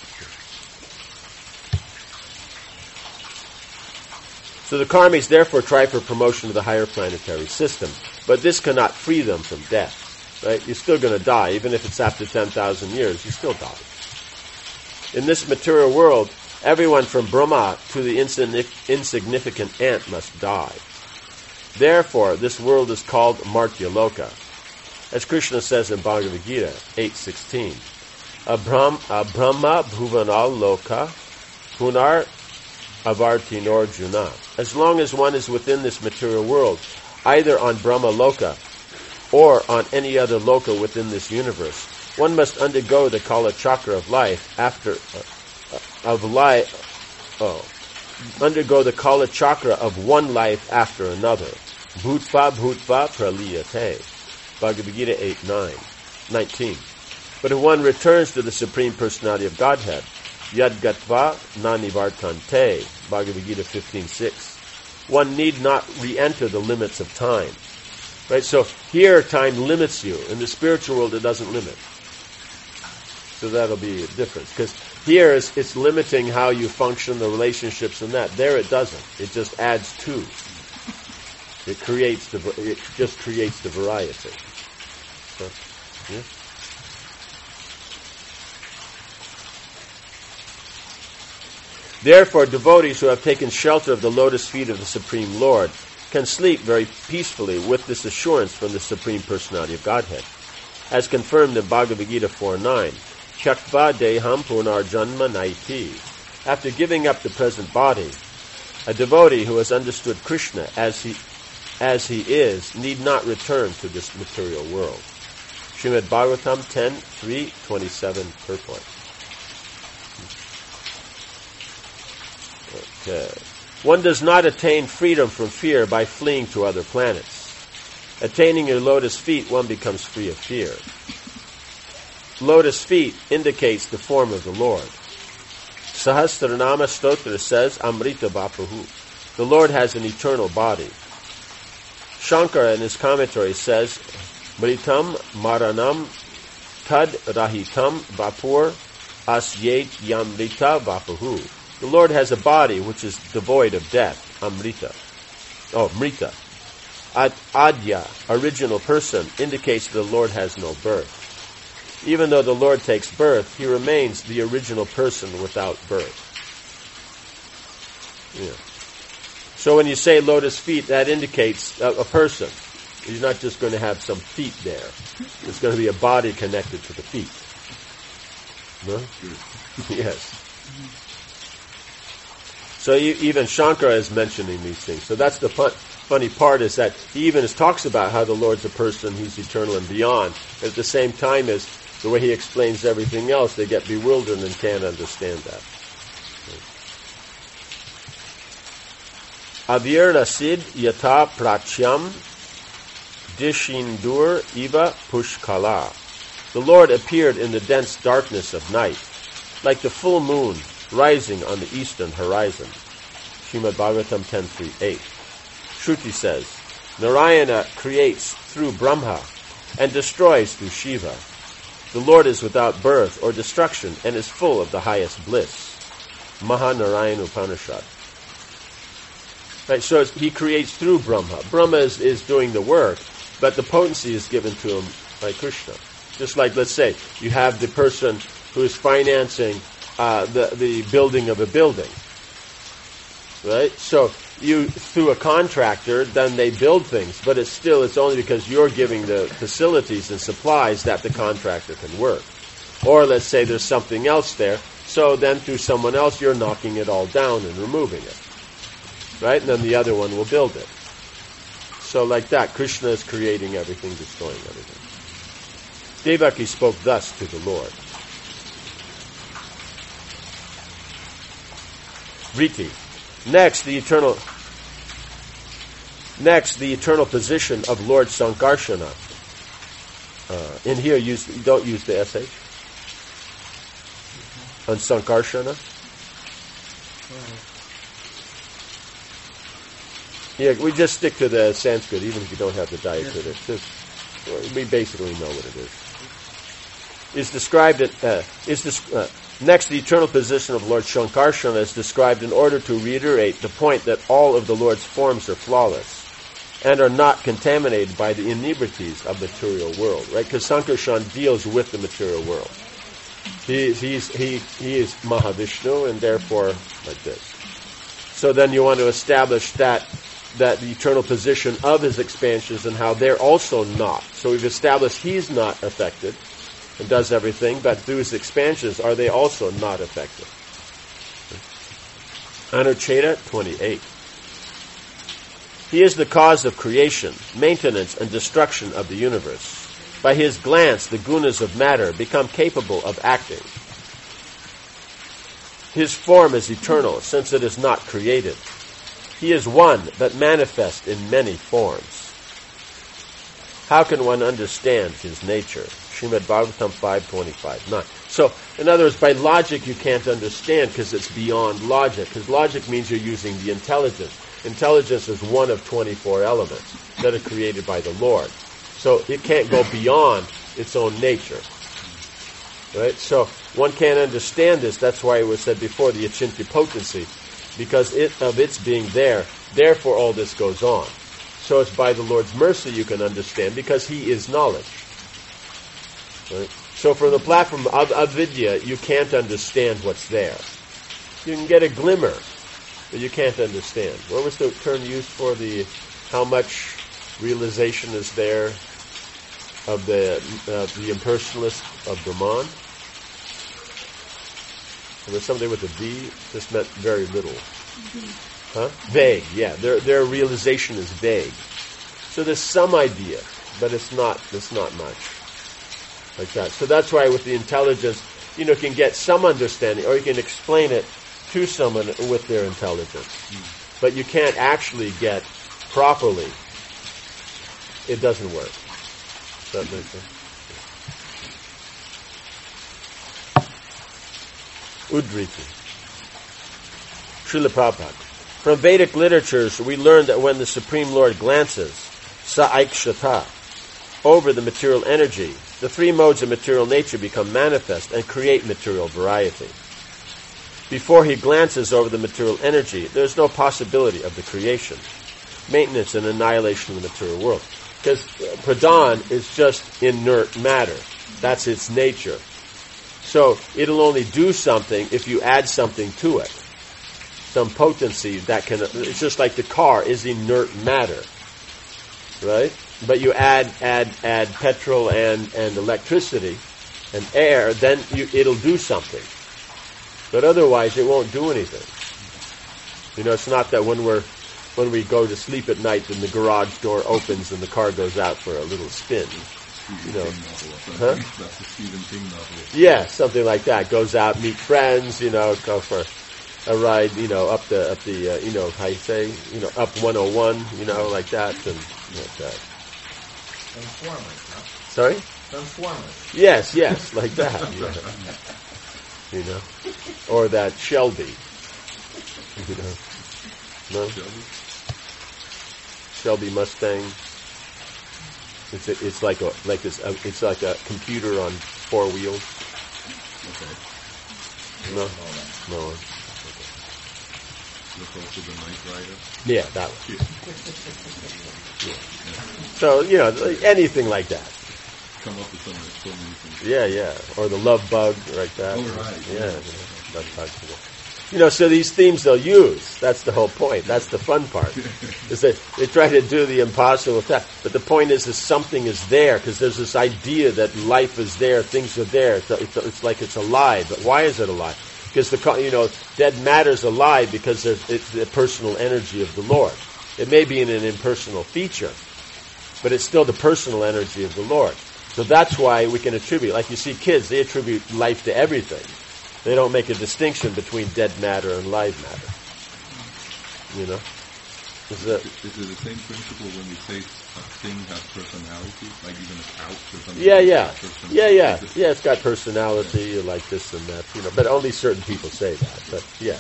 Speaker 1: so the karmis therefore try for promotion to the higher planetary system. But this cannot free them from death. Right? You're still going to die. Even if it's after ten thousand years, you still die. In this material world, everyone from Brahma to the insignificant ant must die. Therefore, this world is called Martya Loka. As Krishna says in Bhagavad Gita eight sixteen, Abram, Brahma Bhuvanal Loka Punar Avartinor Juna. As long as one is within this material world, either on Brahma Loka or on any other Loka within this universe, one must undergo the Kala Chakra of life after uh, of life. Oh, undergo the Kala Chakra of one life after another. Bhutva Bhutva Praliyate. Bhagavad Gita eight nine nineteen. But if one returns to the Supreme Personality of Godhead, Yad Gatva Nanivartante. Bhagavad Gita fifteen six. One need not re-enter the limits of time. Right? So here time limits you. In the spiritual world it doesn't limit. So that'll be a difference. Because here it's, it's limiting how you function, the relationships and that. There it doesn't. It just adds to. It creates the, it just creates the variety. So, yeah. Therefore, devotees who have taken shelter of the lotus feet of the Supreme Lord can sleep very peacefully with this assurance from the Supreme Personality of Godhead. As confirmed in Bhagavad Gita four nine, Chakva deham punarjanma naiti. After giving up the present body, a devotee who has understood Krishna as he as he is need not return to this material world. Srimad Bhagavatam ten three twenty-seven purport. Okay. One does not attain freedom from fear by fleeing to other planets. Attaining your lotus feet, one becomes free of fear. Lotus feet indicates the form of the Lord. Sahasranama Stotra says, Amrita Vapuhu. The Lord has an eternal body. Shankara in his commentary says, Mritam Maranam Tad Rahitam Vapur Asyet Yamrita Vapuhu. The Lord has a body which is devoid of death, Amrita. Oh, Mrita. Ad- Adya, original person, indicates the Lord has no birth. Even though the Lord takes birth, he remains the original person without birth. Yeah. So when you say lotus feet, that indicates a, a person. He's not just going to have some feet there. There's going to be a body connected to the feet. No? Yes. So even Shankara is mentioning these things. So that's the fun, funny part, is that he even talks about how the Lord's a person, he's eternal and beyond. But at the same time, is the way he explains everything else, they get bewildered and can't understand that. Avirna sid yata prachyam dishindur iva pushkala. The Lord appeared in the dense darkness of night, like the full moon rising on the eastern horizon. Srimad Bhagavatam ten three eight. Shruti says, Narayana creates through Brahma and destroys through Shiva. The Lord is without birth or destruction and is full of the highest bliss. Mahanarayana Upanishad. Right, so he creates through Brahma. Brahma is, is doing the work, but the potency is given to him by Krishna. Just like, let's say, you have the person who is financing Uh, the the building of a building, right? So you, through a contractor, then they build things, but it's still, it's only because you're giving the facilities and supplies that the contractor can work. Or let's say there's something else there, so then through someone else you're knocking it all down and removing it, right? And then the other one will build it. So like that, Krishna is creating everything, destroying everything. Devaki spoke thus to the Lord. Riti. Next, the eternal. Next, the eternal position of Lord Sankarshana. Uh, in here, use don't use the S H on Sankarshana. Yeah, we just stick to the Sanskrit, even if you don't have the diacritic. Just, we basically know what it is. Is described at uh, is this. Uh, Next, the eternal position of Lord Shankarshana is described in order to reiterate the point that all of the Lord's forms are flawless and are not contaminated by the inebrities of the material world, right? Because Sankarshan deals with the material world. He, he's, he, he is Mahavishnu, and therefore like this. So then you want to establish that that the eternal position of his expansions and how they're also not. So we've established he's not affected and does everything, but through his expansions, are they also not affected? Anucheta twenty-eight. He is the cause of creation, maintenance, and destruction of the universe. By his glance, the gunas of matter become capable of acting. His form is eternal, since it is not created. He is one, but manifest in many forms. How can one understand his nature? Srimad Bhagavatam five twenty-five nine. So, in other words, by logic you can't understand because it's beyond logic. Because logic means you're using the intelligence. Intelligence is one of twenty-four elements that are created by the Lord. So it can't go beyond its own nature. Right? So one can't understand this. That's why it was said before, the achintya potency. Because it, of its being there, therefore all this goes on. So it's by the Lord's mercy you can understand, because He is knowledge. Right? So from the platform of avidya, you can't understand what's there. You can get a glimmer, but you can't understand. What was the term used for the how much realization is there of the uh, the impersonalist of Brahman? There was something with a V. This meant very little. Huh? Vague. Yeah, their their realization is vague. So there's some idea, but it's not. It's not much like that. So that's why with the intelligence, you know, you can get some understanding, or you can explain it to someone with their intelligence. Mm. But you can't actually get properly. It doesn't work. Does that make sense? Udriti. Srila Prabhupada. From Vedic literatures, we learn that when the Supreme Lord glances, sa-aikshata, over the material energy, the three modes of material nature become manifest and create material variety. Before he glances over the material energy, there is no possibility of the creation, maintenance, and annihilation of the material world. Because pradhan is just inert matter. That's its nature. So it'll only do something if you add something to it. Some potency that can, it's just like the car is inert matter. Right? But you add, add, add petrol and, and electricity and air, then you, it'll do something. But otherwise, it won't do anything. You know, it's not that when we're when we go to sleep at night, then the garage door opens and the car goes out for a little spin. You know, huh?
Speaker 2: That's the Stephen King novel.
Speaker 1: Yeah, something like that. Goes out, meet friends. You know, go for a ride. You know, up the up the uh, you know how you say you know up one oh one. You know, like that and like that.
Speaker 4: Transformers, huh?
Speaker 1: Sorry?
Speaker 4: Transformers.
Speaker 1: Yes, yes, like that. Yeah. You know, or that Shelby. You know, no.
Speaker 2: Shelby?
Speaker 1: Shelby Mustang. It's a, it's like a like this. Uh, it's like a computer on four wheels.
Speaker 2: Okay.
Speaker 1: No, no.
Speaker 2: Look also the Knight Rider.
Speaker 1: Yeah, that one. Yeah. So you know, anything like that.
Speaker 2: Come up with so many, so many things.
Speaker 1: Yeah, yeah. Or the love bug, like that.
Speaker 2: Oh, right.
Speaker 1: Yeah, yeah. Love bug. You know, so these themes they'll use. That's the whole point. That's the fun part. Is that they try to do the impossible task. But the point is, is something is there, because there's this idea that life is there, things are there. It's, it's, it's like it's alive. But why is it alive? Because the you know dead matter's alive because there's it's the personal energy of the Lord. It may be in an impersonal feature, but it's still the personal energy of the Lord. So that's why we can attribute, like you see kids, they attribute life to everything. They don't make a distinction between dead matter and live matter. You know? Is it,
Speaker 2: is it the same principle when we say a thing has personality, like even a couch or something?
Speaker 1: yeah, yeah. Yeah, yeah.
Speaker 2: Like
Speaker 1: Yeah, it's got personality, like this and that, you know, but only certain people say that, but yeah.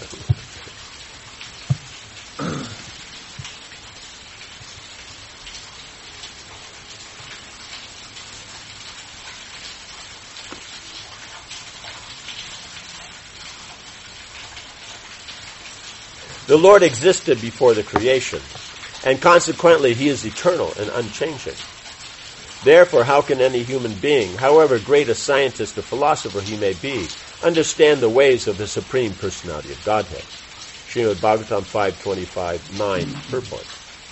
Speaker 1: The Lord existed before the creation, and consequently He is eternal and unchanging. Therefore, how can any human being, however great a scientist or philosopher he may be, understand the ways of the Supreme Personality of Godhead? Srimad Bhagavatam five twenty-five nine purport.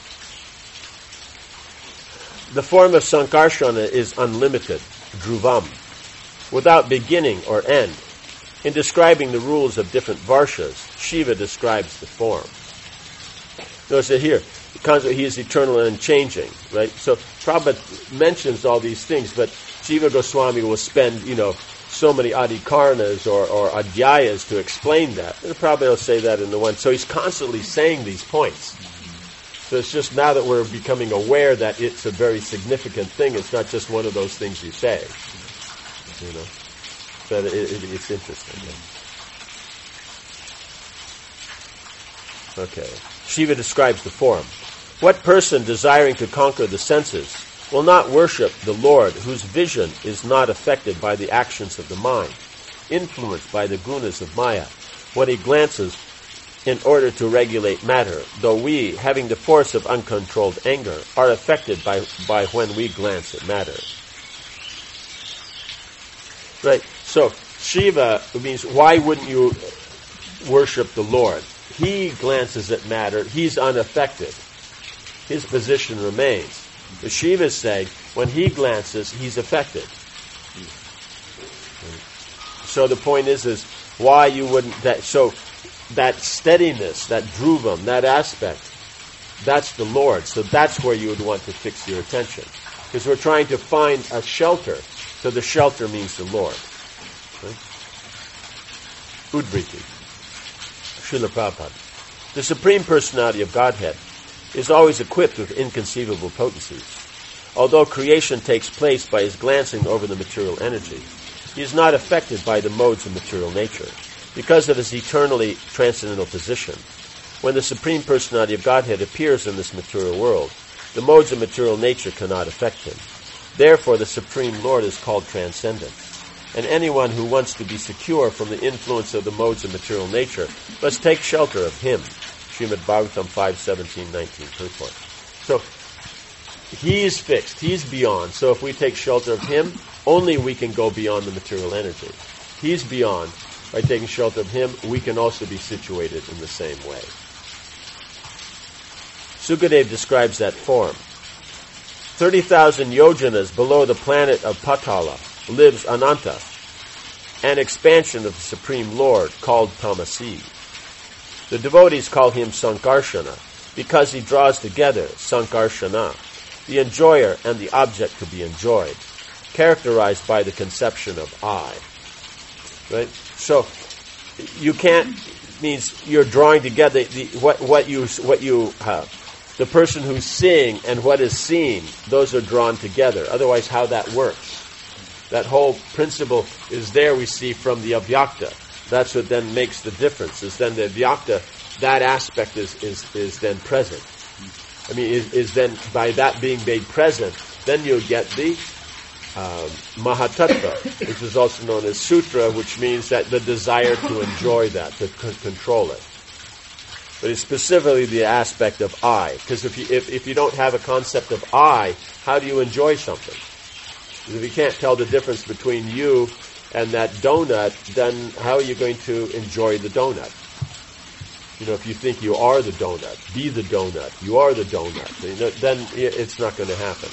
Speaker 1: The form of Sankarsana is unlimited, dhruvam, without beginning or end. In describing the rules of different varshas, Shiva describes the form. Notice that here, he is eternal and unchanging, right? So Prabhupada mentions all these things, but Jiva Goswami will spend, you know, so many adhikarnas or, or adhyayas to explain that. And Prabhupada will say that in the one. So he's constantly saying these points. So it's just now that we're becoming aware that it's a very significant thing. It's not just one of those things you say, you know. But it, it, it's interesting. Yeah. Okay. Shiva describes the form. What person desiring to conquer the senses will not worship the Lord, whose vision is not affected by the actions of the mind, influenced by the gunas of Maya? When he glances in order to regulate matter, though we, having the force of uncontrolled anger, are affected by, by when we glance at matter. Right? So, Shiva means, why wouldn't you worship the Lord? He glances at matter. He's unaffected. His position remains. But Shiva is saying, when he glances, he's affected. So the point is, is why you wouldn't, that, so that steadiness, that dhruvam, that aspect, that's the Lord. So that's where you would want to fix your attention. Because we're trying to find a shelter. So the shelter means the Lord. Right? Udvriti. Srila Prabhupada. The Supreme Personality of Godhead is always equipped with inconceivable potencies. Although creation takes place by his glancing over the material energy, he is not affected by the modes of material nature, because of his eternally transcendental position. When the Supreme Personality of Godhead appears in this material world, the modes of material nature cannot affect him. Therefore, the Supreme Lord is called transcendent. And anyone who wants to be secure from the influence of the modes of material nature must take shelter of him. Srimad Bhagavatam five seventeen nineteen purport. So, he's fixed. He's beyond. So if we take shelter of him, only we can go beyond the material energy. He's beyond. By taking shelter of him, we can also be situated in the same way. Sukadev describes that form. thirty thousand yojanas below the planet of Patala lives Ananta, an expansion of the Supreme Lord called Tamasi. The devotees call him Sankarshana because he draws together Sankarshana, the enjoyer and the object to be enjoyed, characterized by the conception of I. Right? So you can't, means you're drawing together the, what what you what you have. The person who's seeing and what is seen, those are drawn together. Otherwise, how that works? That whole principle is there, we see, from the avyakta. That's what then makes the difference, is then the avyakta, that aspect is, is, is then present. I mean, is, is then, by that being made present, then you'll get the um, mahatattva, which is also known as sutra, which means that the desire to enjoy that, to c- control it. But it's specifically the aspect of I. Because if you, if, if you don't have a concept of I, how do you enjoy something? If you can't tell the difference between you and that donut, then how are you going to enjoy the donut? You know, if you think you are the donut, be the donut, you are the donut, you know, then it's not going to happen.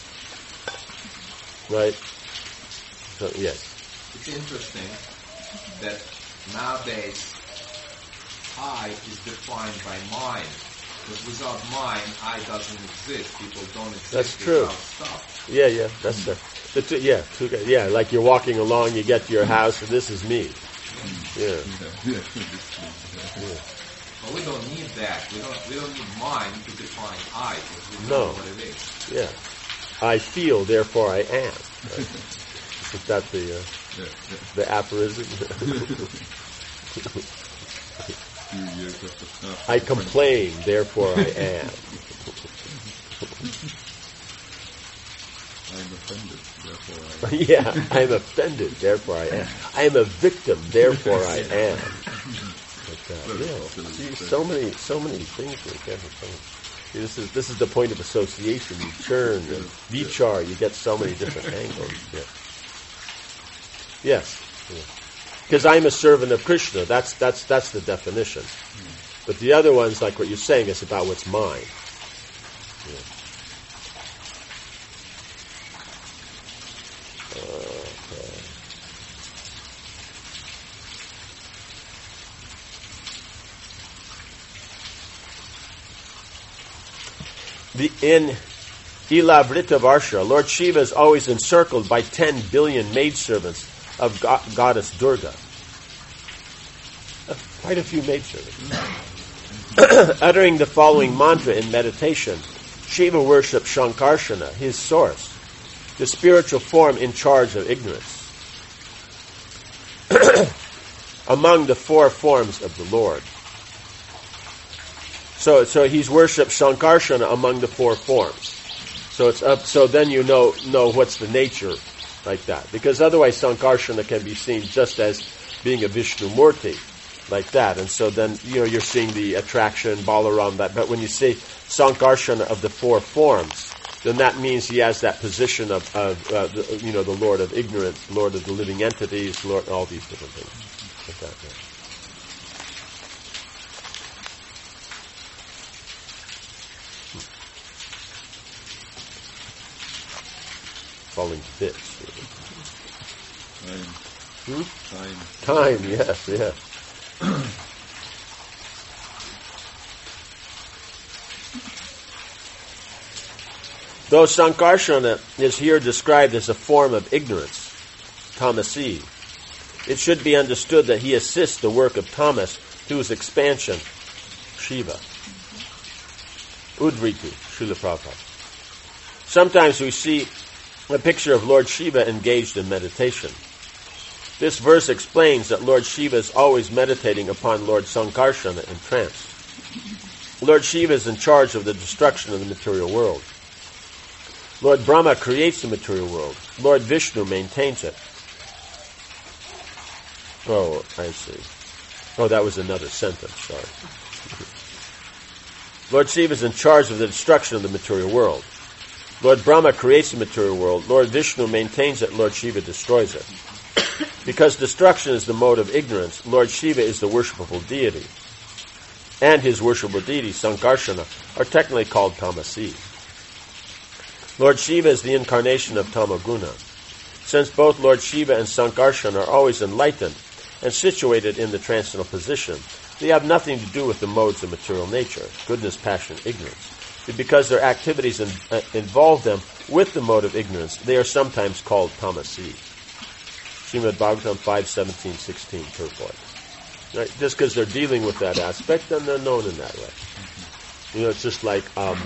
Speaker 1: Right? So, yes.
Speaker 4: It's interesting that nowadays I is defined by mind. Because without mind, I doesn't exist. People don't exist.
Speaker 1: That's true.
Speaker 4: Without stuff.
Speaker 1: Yeah, yeah, that's the, the two, yeah, two, yeah. Like you're walking along, you get to your house, and this is me. Yeah.
Speaker 2: Yeah.
Speaker 1: yeah.
Speaker 4: But we don't need that. We don't. We don't need mind to define I. Because we
Speaker 1: No.
Speaker 4: know what it is.
Speaker 1: Yeah. I feel, therefore I am. Right? Is that the uh,
Speaker 2: Yeah, yeah.
Speaker 1: the aphorism?
Speaker 2: Few years after that.
Speaker 1: I complain, therefore I am.
Speaker 2: I'm offended, therefore I am.
Speaker 1: Yeah, I'm offended, therefore I am. I am a victim, therefore I am. Like that. Yeah. See, so many, so many things like that. See, this is this is the point of association. You churn and vichar. You get so many different angles. Yeah. Yes. Because I'm a servant of Krishna. That's that's that's the definition. But the other ones, like what you're saying, is about what's mine. Yeah. Okay. The in Ilavrita Varsha, Lord Shiva is always encircled by ten billion maidservants of go- goddess Durga. Uh, quite a few maidservants. Uttering the following mantra in meditation, Shiva worships Shankarshana, his source, the spiritual form in charge of ignorance. Among the four forms of the Lord. So, so he's worshipped Shankarshana among the four forms. So it's up. So then you know know what's the nature, like that. Because otherwise, Sankarshana can be seen just as being a Vishnu Murti, like that. And so then, you know, you're seeing the attraction, Balaram, that. But when you say Sankarshana of the four forms, then that means he has that position of, of uh, the, you know, the Lord of ignorance, Lord of the living entities, Lord, all these different things. Like that, yeah. Falling to bits.
Speaker 2: Time.
Speaker 1: Hmm?
Speaker 2: Time.
Speaker 1: Time, yes, yes. Though Sankarshana is here described as a form of ignorance, tamasi, it should be understood that he assists the work of tamas through his expansion, Shiva. Udvriti, Srila Prabhupada. Sometimes we see a picture of Lord Shiva engaged in meditation. This verse explains that Lord Shiva is always meditating upon Lord Sankarshana in trance. Lord Shiva is in charge of the destruction of the material world. Lord Brahma creates the material world. Lord Vishnu maintains it. Oh, I see. Oh, that was another sentence, sorry. Lord Shiva is in charge of the destruction of the material world. Lord Brahma creates the material world. Lord Vishnu maintains it. Lord Shiva destroys it. Because destruction is the mode of ignorance, Lord Shiva is the worshipable deity. And his worshipable deity, Sankarshana, are technically called tamasi. Lord Shiva is the incarnation of Tamaguna. Since both Lord Shiva and Sankarshana are always enlightened and situated in the transcendental position, they have nothing to do with the modes of material nature, goodness, passion, ignorance. But because their activities in, uh, involve them with the mode of ignorance, they are sometimes called tamasi. Srimad Bhagavatam five seventeen sixteen purport. Right? Just because they're dealing with that aspect, then they're known in that way. You know, it's just like um,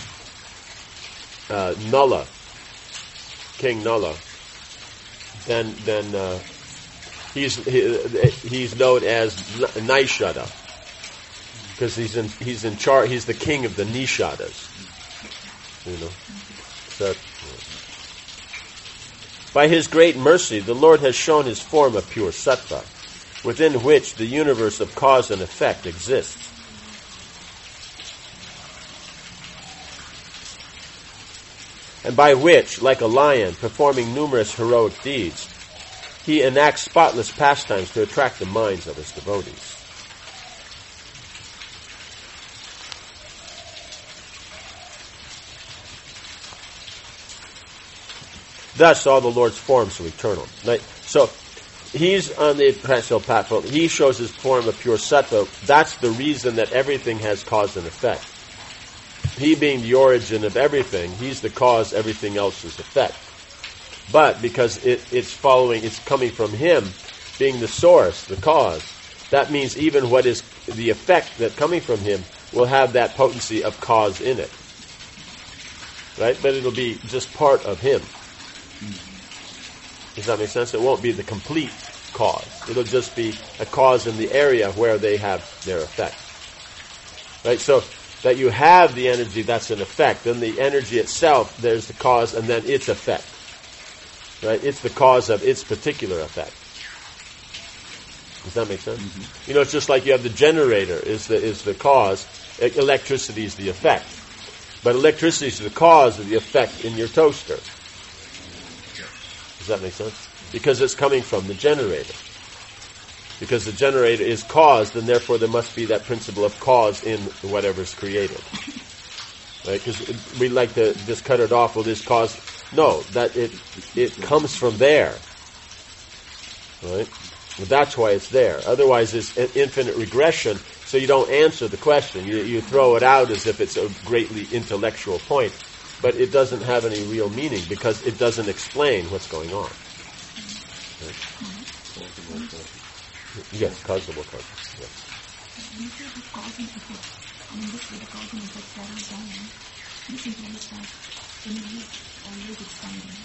Speaker 1: uh, Nala, King Nala. Then, then uh, he's he, he's known as Naishada because he's in he's in charge. He's the king of the Nishadas. You know, so. By his great mercy, the Lord has shown his form of pure sattva, within which the universe of cause and effect exists. And by which, like a lion performing numerous heroic deeds, he enacts spotless pastimes to attract the minds of his devotees. Thus, all the Lord's forms are eternal. Right? So, he's on the transcendental platform. He shows his form of pure sattva. That's the reason that everything has cause and effect. He being the origin of everything, he's the cause, everything else is effect. But because it, it's following, it's coming from him, being the source, the cause, that means even what is the effect that coming from him will have that potency of cause in it. Right? But it'll be just part of him. Does that make sense? It won't be the complete cause. It'll just be a cause in the area where they have their effect. Right? So that you have the energy, that's an effect. Then the energy itself, there's the cause and then its effect. Right? It's the cause of its particular effect. Does that make sense? Mm-hmm. You know, it's just like you have the generator is the is the cause, electricity is the effect. But electricity is the cause of the effect in your toaster. Does that make sense? Because it's coming from the generator. Because the generator is caused, and therefore there must be that principle of cause in whatever's created. Right? Because we like to just cut it off, well, this cause. No, that it it comes from there. Right? Well, that's why it's there. Otherwise, it's an infinite regression, so you don't answer the question. You, you throw it out as if it's a greatly intellectual point. But it doesn't have any real meaning because it doesn't explain what's going on. Right? Yes, causable cause. Yes.
Speaker 3: When you say the cause and effect, and in this way the cause and effect follows down, this implies that energy is always expanding.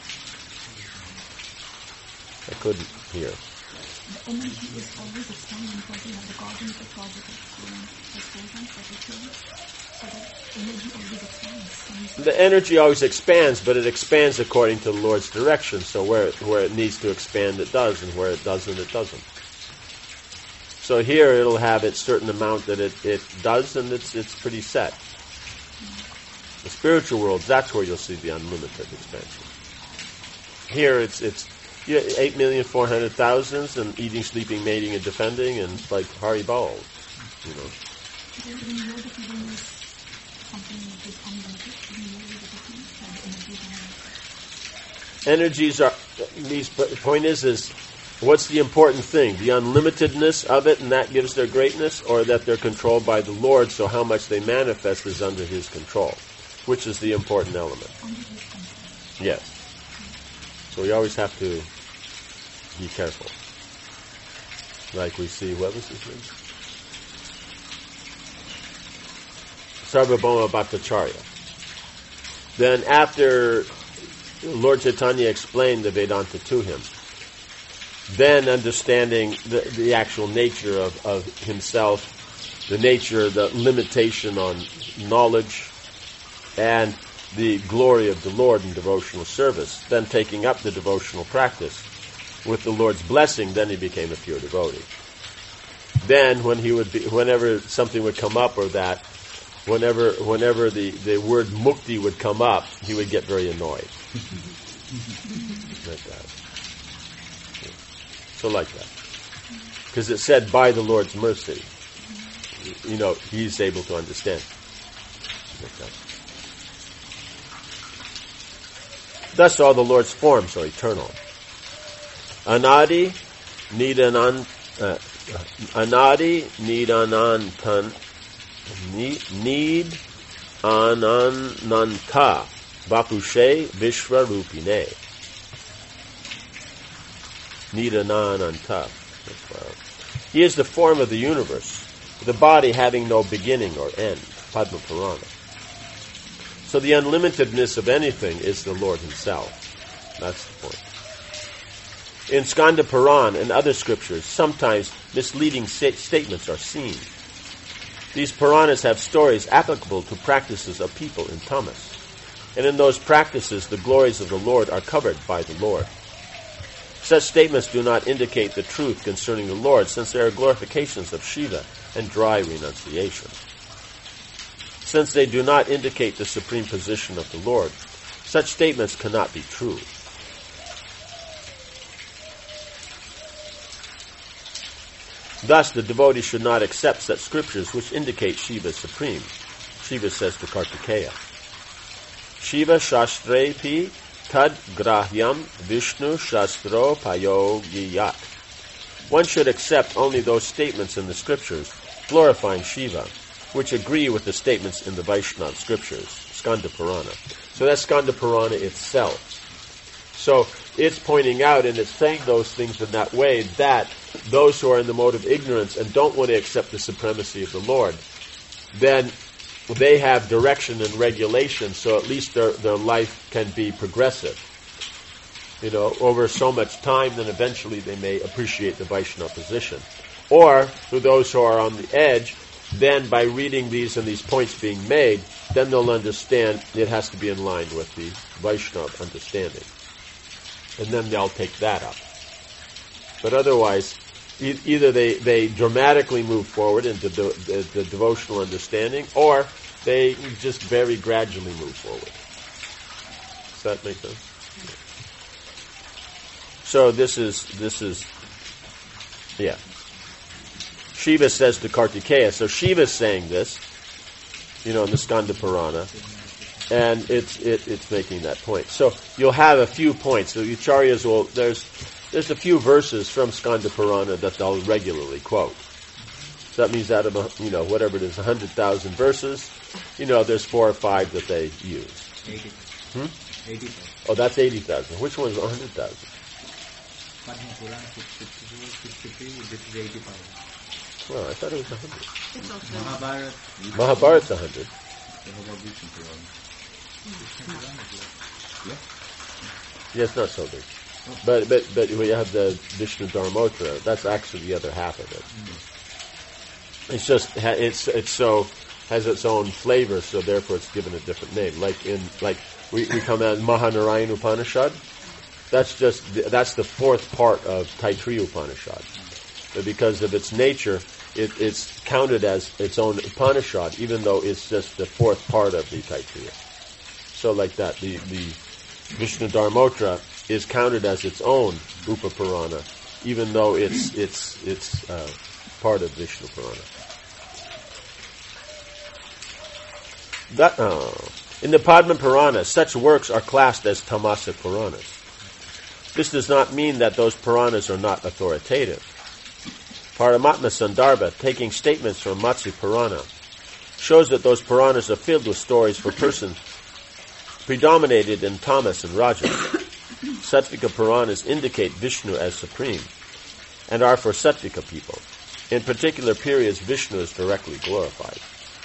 Speaker 1: I couldn't hear.
Speaker 3: The energy is always expanding because you have the cause and effect, cause effect. You know, that's present, that's it. So the energy always expands.
Speaker 1: The energy always expands, but it expands according to the Lord's direction. So where where it needs to expand, it does, and where it doesn't, it doesn't. So here it'll have its certain amount that it, it does, and it's it's pretty set. The spiritual world, that's where you'll see the unlimited expansion. Here it's it's yeah, eight million four hundred thousands and eating, sleeping, mating, and defending, and it's like Haribol, you know.
Speaker 3: Do you know the feeling is something that is unlimited? Do you know the difference and energy is unlimited?
Speaker 1: Energies are, these, the point is, is what's the important thing? The unlimitedness of it, and that gives their greatness, or that they're controlled by the Lord, so how much they manifest is under His control? Which is the important element?
Speaker 3: Under His control.
Speaker 1: Yes. So we always have to be careful. Like we see, what was his name? Sarvabhauma Bhattacharya. Then after Lord Chaitanya explained the Vedanta to him, then understanding the, the actual nature of, of himself, the nature, the limitation on knowledge, and the glory of the Lord in devotional service, then taking up the devotional practice with the Lord's blessing, then he became a pure devotee. Then when he would be, whenever something would come up or that, whenever whenever the, the word mukti would come up, he would get very annoyed. Like that. So like that. Because it said, by the Lord's mercy, you know, he's able to understand. Like that. Thus all the Lord's forms are eternal. Anadi, nidanan, uh, anadi, nidanantan, need anananta, vapushe vishvarupine. Nidanananta. He is the form of the universe, the body having no beginning or end. Padma Purana. So the unlimitedness of anything is the Lord Himself. That's the point. In Skanda Puran and other scriptures, sometimes misleading sta- statements are seen. These Puranas have stories applicable to practices of people in tamas. And in those practices, the glories of the Lord are covered by the Lord. Such statements do not indicate the truth concerning the Lord, since they are glorifications of Shiva and dry renunciation. Since they do not indicate the supreme position of the Lord, such statements cannot be true. Thus, the devotee should not accept such scriptures which indicate Shiva is supreme. Shiva says to Kartikeya, Shiva shastrepi tad grahyam Vishnu shastro payogiyat. One should accept only those statements in the scriptures glorifying Shiva, which agree with the statements in the Vaishnava scriptures, Skanda Purana. So that's Skanda Purana itself. So it's pointing out and it's saying those things in that way that those who are in the mode of ignorance and don't want to accept the supremacy of the Lord, then they have direction and regulation, so at least their, their life can be progressive. You know, over so much time, then eventually they may appreciate the Vaishnava position. Or, for those who are on the edge, then by reading these and these points being made, then they'll understand it has to be in line with the Vaishnava understanding. And then they'll take that up. But otherwise, e- either they, they dramatically move forward into the, the, the devotional understanding, or they just very gradually move forward. Does that make sense? So this is, this is, yeah. Shiva says to Kartikeya, so Shiva's saying this, you know, in the Skanda Purana, and it's it, it's making that point. So you'll have a few points. So the Acharyas will, there's there's a few verses from Skanda Purana that they'll regularly quote. So that means out of, a, you know, whatever it is, one hundred thousand verses, you know, there's four or five that they use.
Speaker 5: eighty.
Speaker 1: Hmm?
Speaker 5: eighty thousand.
Speaker 1: Oh, that's eighty thousand. Which one's one hundred thousand?
Speaker 5: Padma Purana six fifty-two, six fifty, this is eighty thousand.
Speaker 1: Well, I thought it was one hundred.
Speaker 3: It's also
Speaker 5: Mahabharata.
Speaker 1: Mahabharata's one hundred.
Speaker 2: What about Vishnu Purana?
Speaker 1: Yeah, it's not so big. But but but we have the Vishnu Dharmottara. That's actually the other half of it. It's just it's it's so has its own flavor, so therefore it's given a different name. Like in like we, we come out in Mahanarayan Upanishad. That's just the, that's the fourth part of Taittiriya Upanishad. but because of its nature, it, it's counted as its own Upanishad, even though it's just the fourth part of the Taittiriya. So like that, the, the Vishnu Dharmottara is counted as its own Upa Purana, even though it's it's it's uh, part of Vishnu Purana. That, uh, in the Padma Purana, such works are classed as Tamasic Puranas. This does not mean that those Puranas are not authoritative. Paramatma Sandarbha, taking statements from Matsya Purana, shows that those Puranas are filled with stories for persons predominated in tamas and rajas. Sattvika Puranas indicate Vishnu as supreme and are for Sattvika people. In particular periods, Vishnu is directly glorified.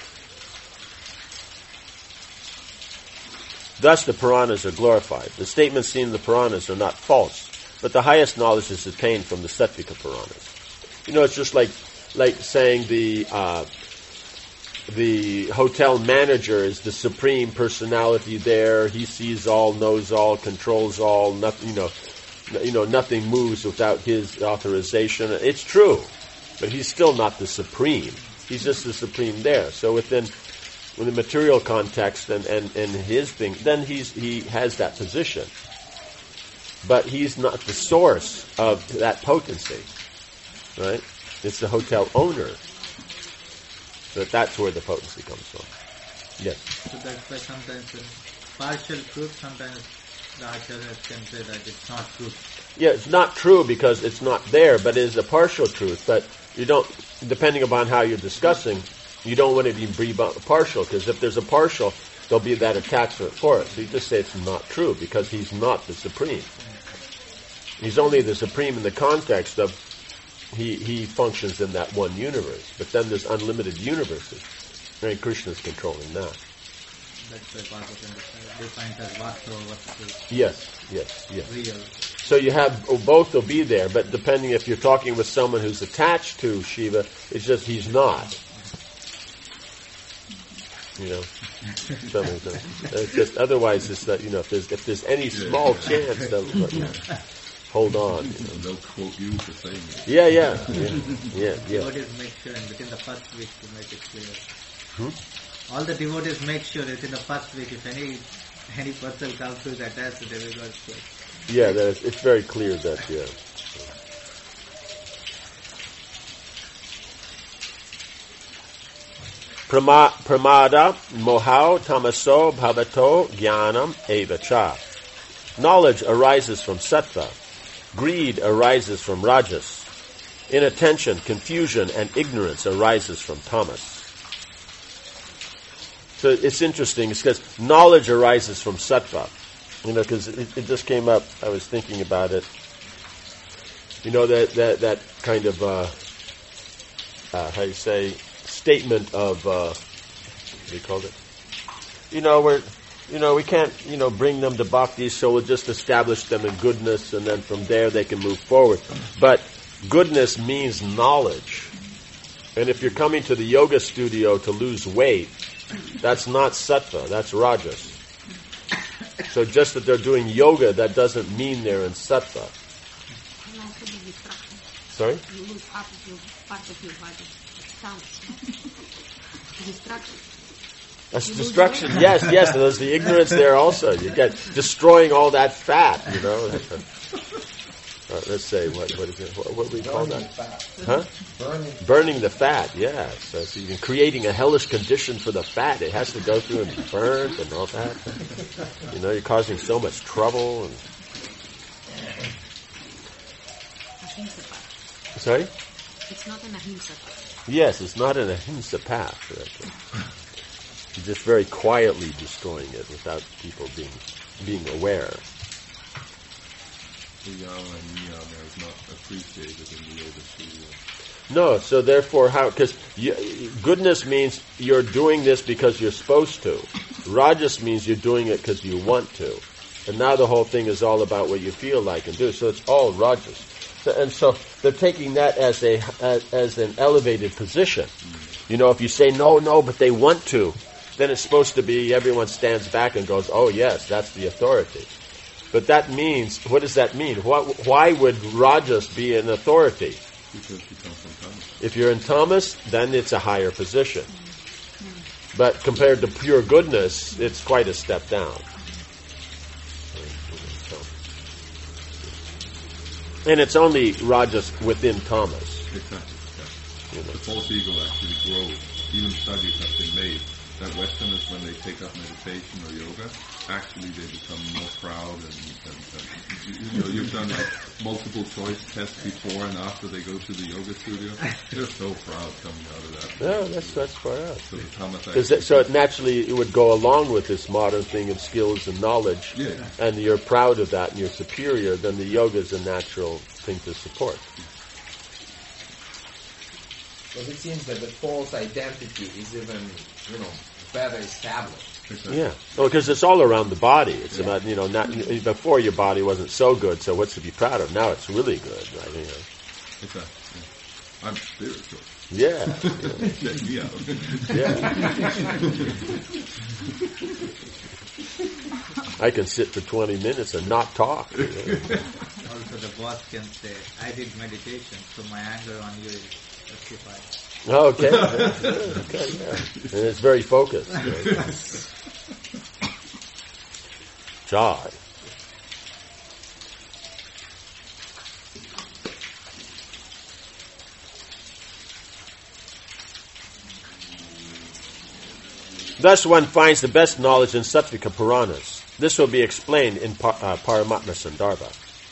Speaker 1: Thus the Puranas are glorified. The statements seen in the Puranas are not false, but the highest knowledge is attained from the Sattvika Puranas. You know, it's just like like saying the uh, the hotel manager is the supreme personality there. He sees all, knows all, controls all. Nothing, you know, you know, nothing moves without his authorization. It's true, but he's still not the supreme. He's just the supreme there. So within in the material context and, and, and his thing, then he's he has that position. But he's not the source of that potency. Right? It's the hotel owner. So that's where the potency comes from. Yes.
Speaker 5: So that's why sometimes in partial truth, sometimes the acharyas can say that it's not true.
Speaker 1: Yeah, it's not true because it's not there, but it is a partial truth. But you don't, depending upon how you're discussing, you don't want to be partial, because if there's a partial, there'll be that attachment for it. So you just say it's not true because he's not the supreme. He's only the supreme in the context of he he functions in that one universe. But then there's unlimited universes, and Krishna's controlling that.
Speaker 5: That's why part of it defines as Vastava, Vastu.
Speaker 1: Yes, yes, yes.
Speaker 5: Real.
Speaker 1: So you have, oh, both will be there, but depending if you're talking with someone who's attached to Shiva, it's just he's not. You know, it's just otherwise. It's that, you know, if there's if there's any small chance, that, you know, hold on. You know.
Speaker 2: They'll quote you for saying it.
Speaker 1: Yeah, yeah, yeah, yeah, yeah.
Speaker 5: Devotees make sure, and within the first week to make it clear.
Speaker 1: Hmm?
Speaker 5: All the devotees make sure within the first week, if any any person comes to the attached, they will go straight.
Speaker 1: Yeah, that is, it's very clear that, yeah. Prama, pramada, mohao, tamaso, bhavato, jnanam, eva cha. Knowledge arises from sattva. Greed arises from rajas. Inattention, confusion, and ignorance arises from tamas. So it's interesting, it's because knowledge arises from sattva. You know, because it, it just came up, I was thinking about it. You know, that, that, that kind of, uh, uh, how you say, statement of, uh, what do you call it? You know, we're, you know, we can't, you know, bring them to bhakti, so we'll just establish them in goodness, and then from there they can move forward. But goodness means knowledge. And if you're coming to the yoga studio to lose weight, that's not sattva, that's rajas. So just that they're doing yoga, that doesn't mean they're in sattva.
Speaker 3: And also the distraction.
Speaker 1: Sorry?
Speaker 3: You lose half of your part of your body. Sounds. Distraction.
Speaker 1: That's
Speaker 3: You
Speaker 1: destruction.
Speaker 3: lose
Speaker 1: Yes, yes. There's the ignorance there also. You get destroying all that fat. You know. Uh, let's say what what is it? What, what do we call that? Huh?
Speaker 6: Burning.
Speaker 1: Burning the fat. Yeah. So, so you're creating a hellish condition for the fat. It has to go through and be burnt and all that. You know, you're causing so much trouble. And
Speaker 3: Ahimsa path.
Speaker 1: sorry.
Speaker 3: It's not an ahimsa path.
Speaker 1: Yes, it's not an ahimsa path. Right? You're just very quietly destroying it without people being being aware.
Speaker 2: The yama and niyama is not appreciated in the yoga studio.
Speaker 1: No, so therefore how, because goodness means you're doing this because you're supposed to. Rajas means you're doing it because you want to. And now the whole thing is all about what you feel like and do. So it's all rajas. So, and so they're taking that as a as, as an elevated position. You know, if you say no, no, but they want to, then it's supposed to be everyone stands back and goes, oh yes, that's the authority. But that means, what does that mean? What, why would rajas be an authority?
Speaker 2: Because you come from Thomas.
Speaker 1: If you're in Thomas, then it's a higher position. But compared to pure goodness, it's quite a step down. And it's only Rajas within Thomas.
Speaker 2: Exactly. Yeah.
Speaker 1: You know.
Speaker 2: The false ego actually grows. Even studies have been made that Westerners, when they take up meditation or yoga, actually they become more proud and, and, and you know, you've done like multiple choice tests before and after they go to the yoga studio. They're so proud coming out of that.
Speaker 1: Yeah, that's that's far out.
Speaker 2: So the Thomas
Speaker 1: Because it, so it naturally it would go along with this modern thing of skills and knowledge,
Speaker 2: Yeah.
Speaker 1: and you're proud of that and you're superior. Then the yoga is a natural thing to support.
Speaker 4: But it seems that the false identity is even, you know, better established.
Speaker 2: Exactly.
Speaker 1: Yeah. Well, because it's all around the body. It's about, you know, not before your body wasn't so good, so what's to be proud of? Now it's really good, right? You know.
Speaker 2: Exactly. Yeah. I'm spiritual.
Speaker 1: Yeah.
Speaker 2: Check me out.
Speaker 1: Yeah. I can sit for twenty minutes and not talk. You know.
Speaker 5: Also, the boss can say, I did meditation, so my anger on you is justified.
Speaker 1: Okay. Okay, yeah. And it's very focused. Right? Jai. Thus one finds the best knowledge in Sattvika Puranas. This will be explained in Par- uh, Paramatma Sandarbha.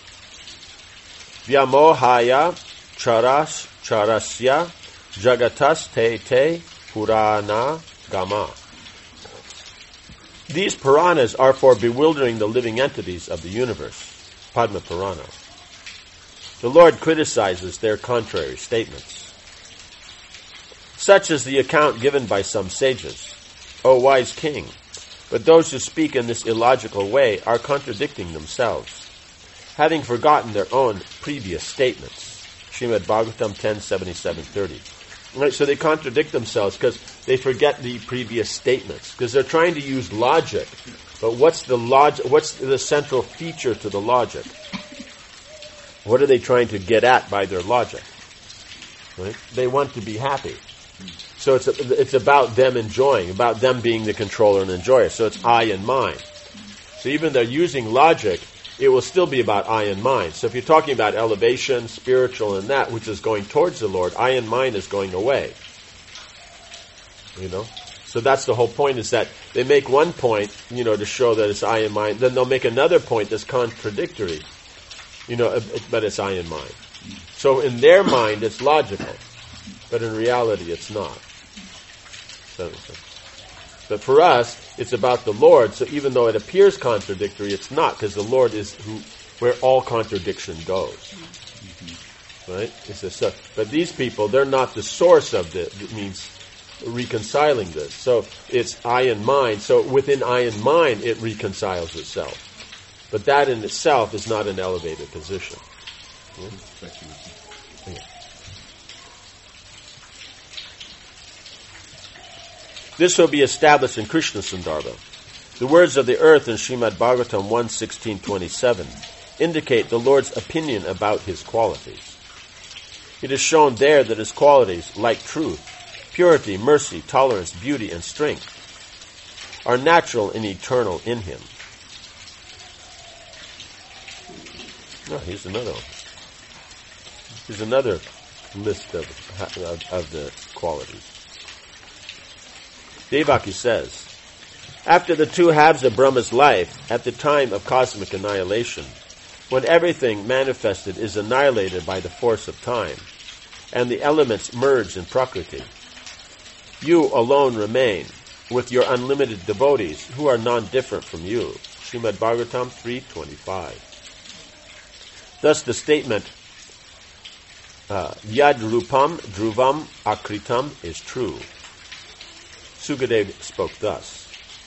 Speaker 1: Vyamohaya charas charasya jagatas te te purana gama. These Puranas are for bewildering the living entities of the universe. Padma Purana. The Lord criticizes their contrary statements. Such is the account given by some sages. O wise king, but those who speak in this illogical way are contradicting themselves, having forgotten their own previous statements. Srimad Bhagavatam ten seventy-seven thirty. Right, so they contradict themselves because they forget the previous statements, because they're trying to use logic. But what's the log- What's the central feature to the logic? What are they trying to get at by their logic? Right? They want to be happy. So it's a, it's about them enjoying, about them being the controller and enjoyer. So it's I and mine. So even they're using logic, it will still be about I and mine. So if you're talking about elevation, spiritual, and that, which is going towards the Lord, I and mine is going away. You know? So that's the whole point, is that they make one point, you know, to show that it's I and mine. Then they'll make another point that's contradictory. You know, but it's I and mine. So in their mind, it's logical. But in reality, it's not. So, so. But for us, it's about the Lord. So even though it appears contradictory, it's not, because the Lord is who, where all contradiction goes. Mm-hmm. Right? It's a, so, but these people, they're not the source of this. It means reconciling this. So it's I and mine. So within I and mine, it reconciles itself. But that in itself is not an elevated position. Yeah? Yeah. This will be established in Krishna Sandarbha. The words of the earth in Srimad Bhagavatam one sixteen twenty-seven indicate the Lord's opinion about his qualities. It is shown there that his qualities, like truth, purity, mercy, tolerance, beauty, and strength, are natural and eternal in him. Oh, here's another one. Here's another list of, of, of the qualities. Devaki says, after the two halves of Brahma's life, at the time of cosmic annihilation, when everything manifested is annihilated by the force of time, and the elements merge in Prakriti, you alone remain, with your unlimited devotees, who are non-different from you. Srimad Bhagavatam three twenty-five. Thus the statement, uh, Yad Rupam Dhruvam Akritam is true. Sukadeva spoke thus.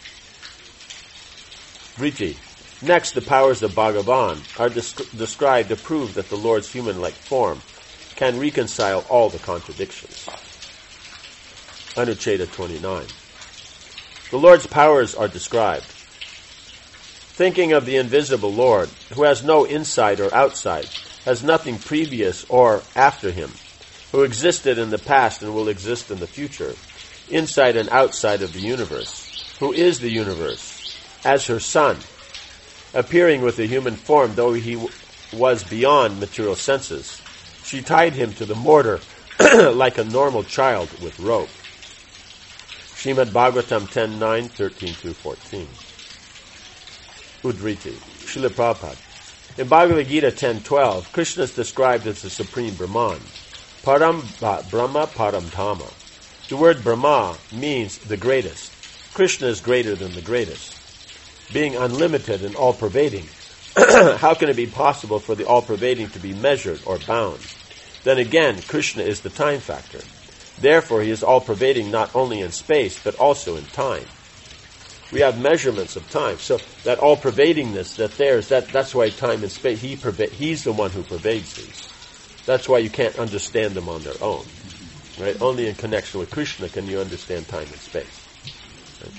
Speaker 1: Vriti. Next, the powers of Bhagavan are desc- described to prove that the Lord's human-like form can reconcile all the contradictions. Anucheta twenty-nine. The Lord's powers are described. Thinking of the invisible Lord, who has no inside or outside, has nothing previous or after him, who existed in the past and will exist in the future, inside and outside of the universe, who is the universe, as her son, appearing with a human form, though he w- was beyond material senses. She tied him to the mortar like a normal child with rope. Srimad Bhagavatam ten nine, thirteen through fourteen. Udriti, Srila Prabhupada. In Bhagavad Gita ten twelve, Krishna is described as the supreme Brahman. Param Brahma Param Dhamma. The word Brahma means the greatest. Krishna is greater than the greatest. Being unlimited and all-pervading, how can it be possible for the all-pervading to be measured or bound? Then again, Krishna is the time factor. Therefore, he is all-pervading not only in space, but also in time. We have measurements of time. So that all-pervadingness that there's, that, that's why time and space, he perva- he's the one who pervades these. That's why you can't understand them on their own. Right? Only in connection with Krishna can you understand time and space. Right?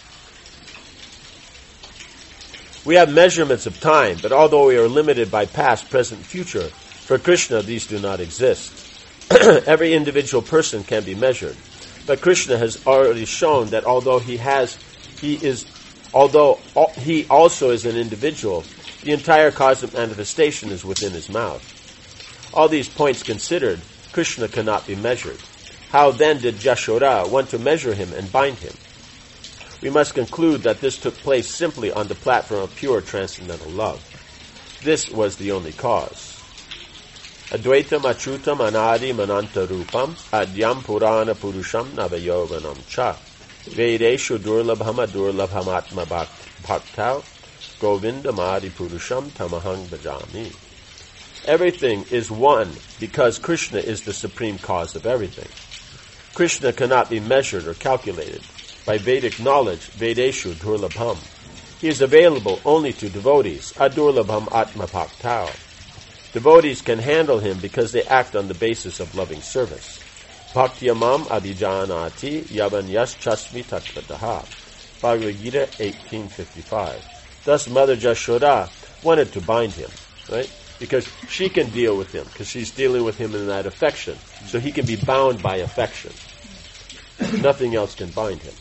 Speaker 1: We have measurements of time, but although we are limited by past, present, future, for Krishna these do not exist. Every individual person can be measured. But Krishna has already shown that although he has, he is, although he also is an individual, the entire cosmic manifestation is within his mouth. All these points considered, Krishna cannot be measured. How then did Jashoda want to measure him and bind him? We must conclude that this took place simply on the platform of pure transcendental love. This was the only cause. Advaitam Achyutam Anadi Mananta Rupam Adyam Purana Purusham Navayovanam Cha Vedeshu Durlabhama Durlabhamatma Bhaktau Govindamadi Purusham Tamahang Bhajami. Everything is one because Krishna is the supreme cause of everything. Krishna cannot be measured or calculated. By Vedic knowledge, Vedeshu Durlabham. He is available only to devotees, Adurlabham Atma Bhaktau. Devotees can handle him because they act on the basis of loving service. Bhaktiyamam Abhijanati Yavan Yash Chasmi Tatvadaha. Bhagavad Gita eighteen fifty-five. Thus Mother Jashoda wanted to bind him, right? Because she can deal with him, because she's dealing with him in that affection. So he can be bound by affection. Nothing else can bind him.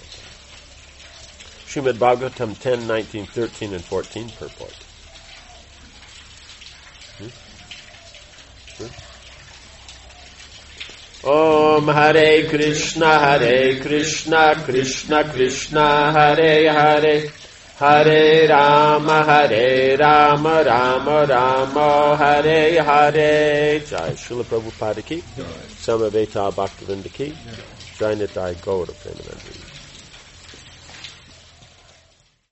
Speaker 1: Srimad Bhagavatam ten, nineteen, thirteen, and fourteen purport. Hmm? Hmm? Om Hare Krishna, Hare Krishna, Krishna Krishna, Hare Hare, Hare Rama, Hare Rama, Rama Rama, Hare Hare. Jai Srila Prabhupada ki, Samaveta Bhaktivinoda ki, Jai Nitai Gaura Premanandi.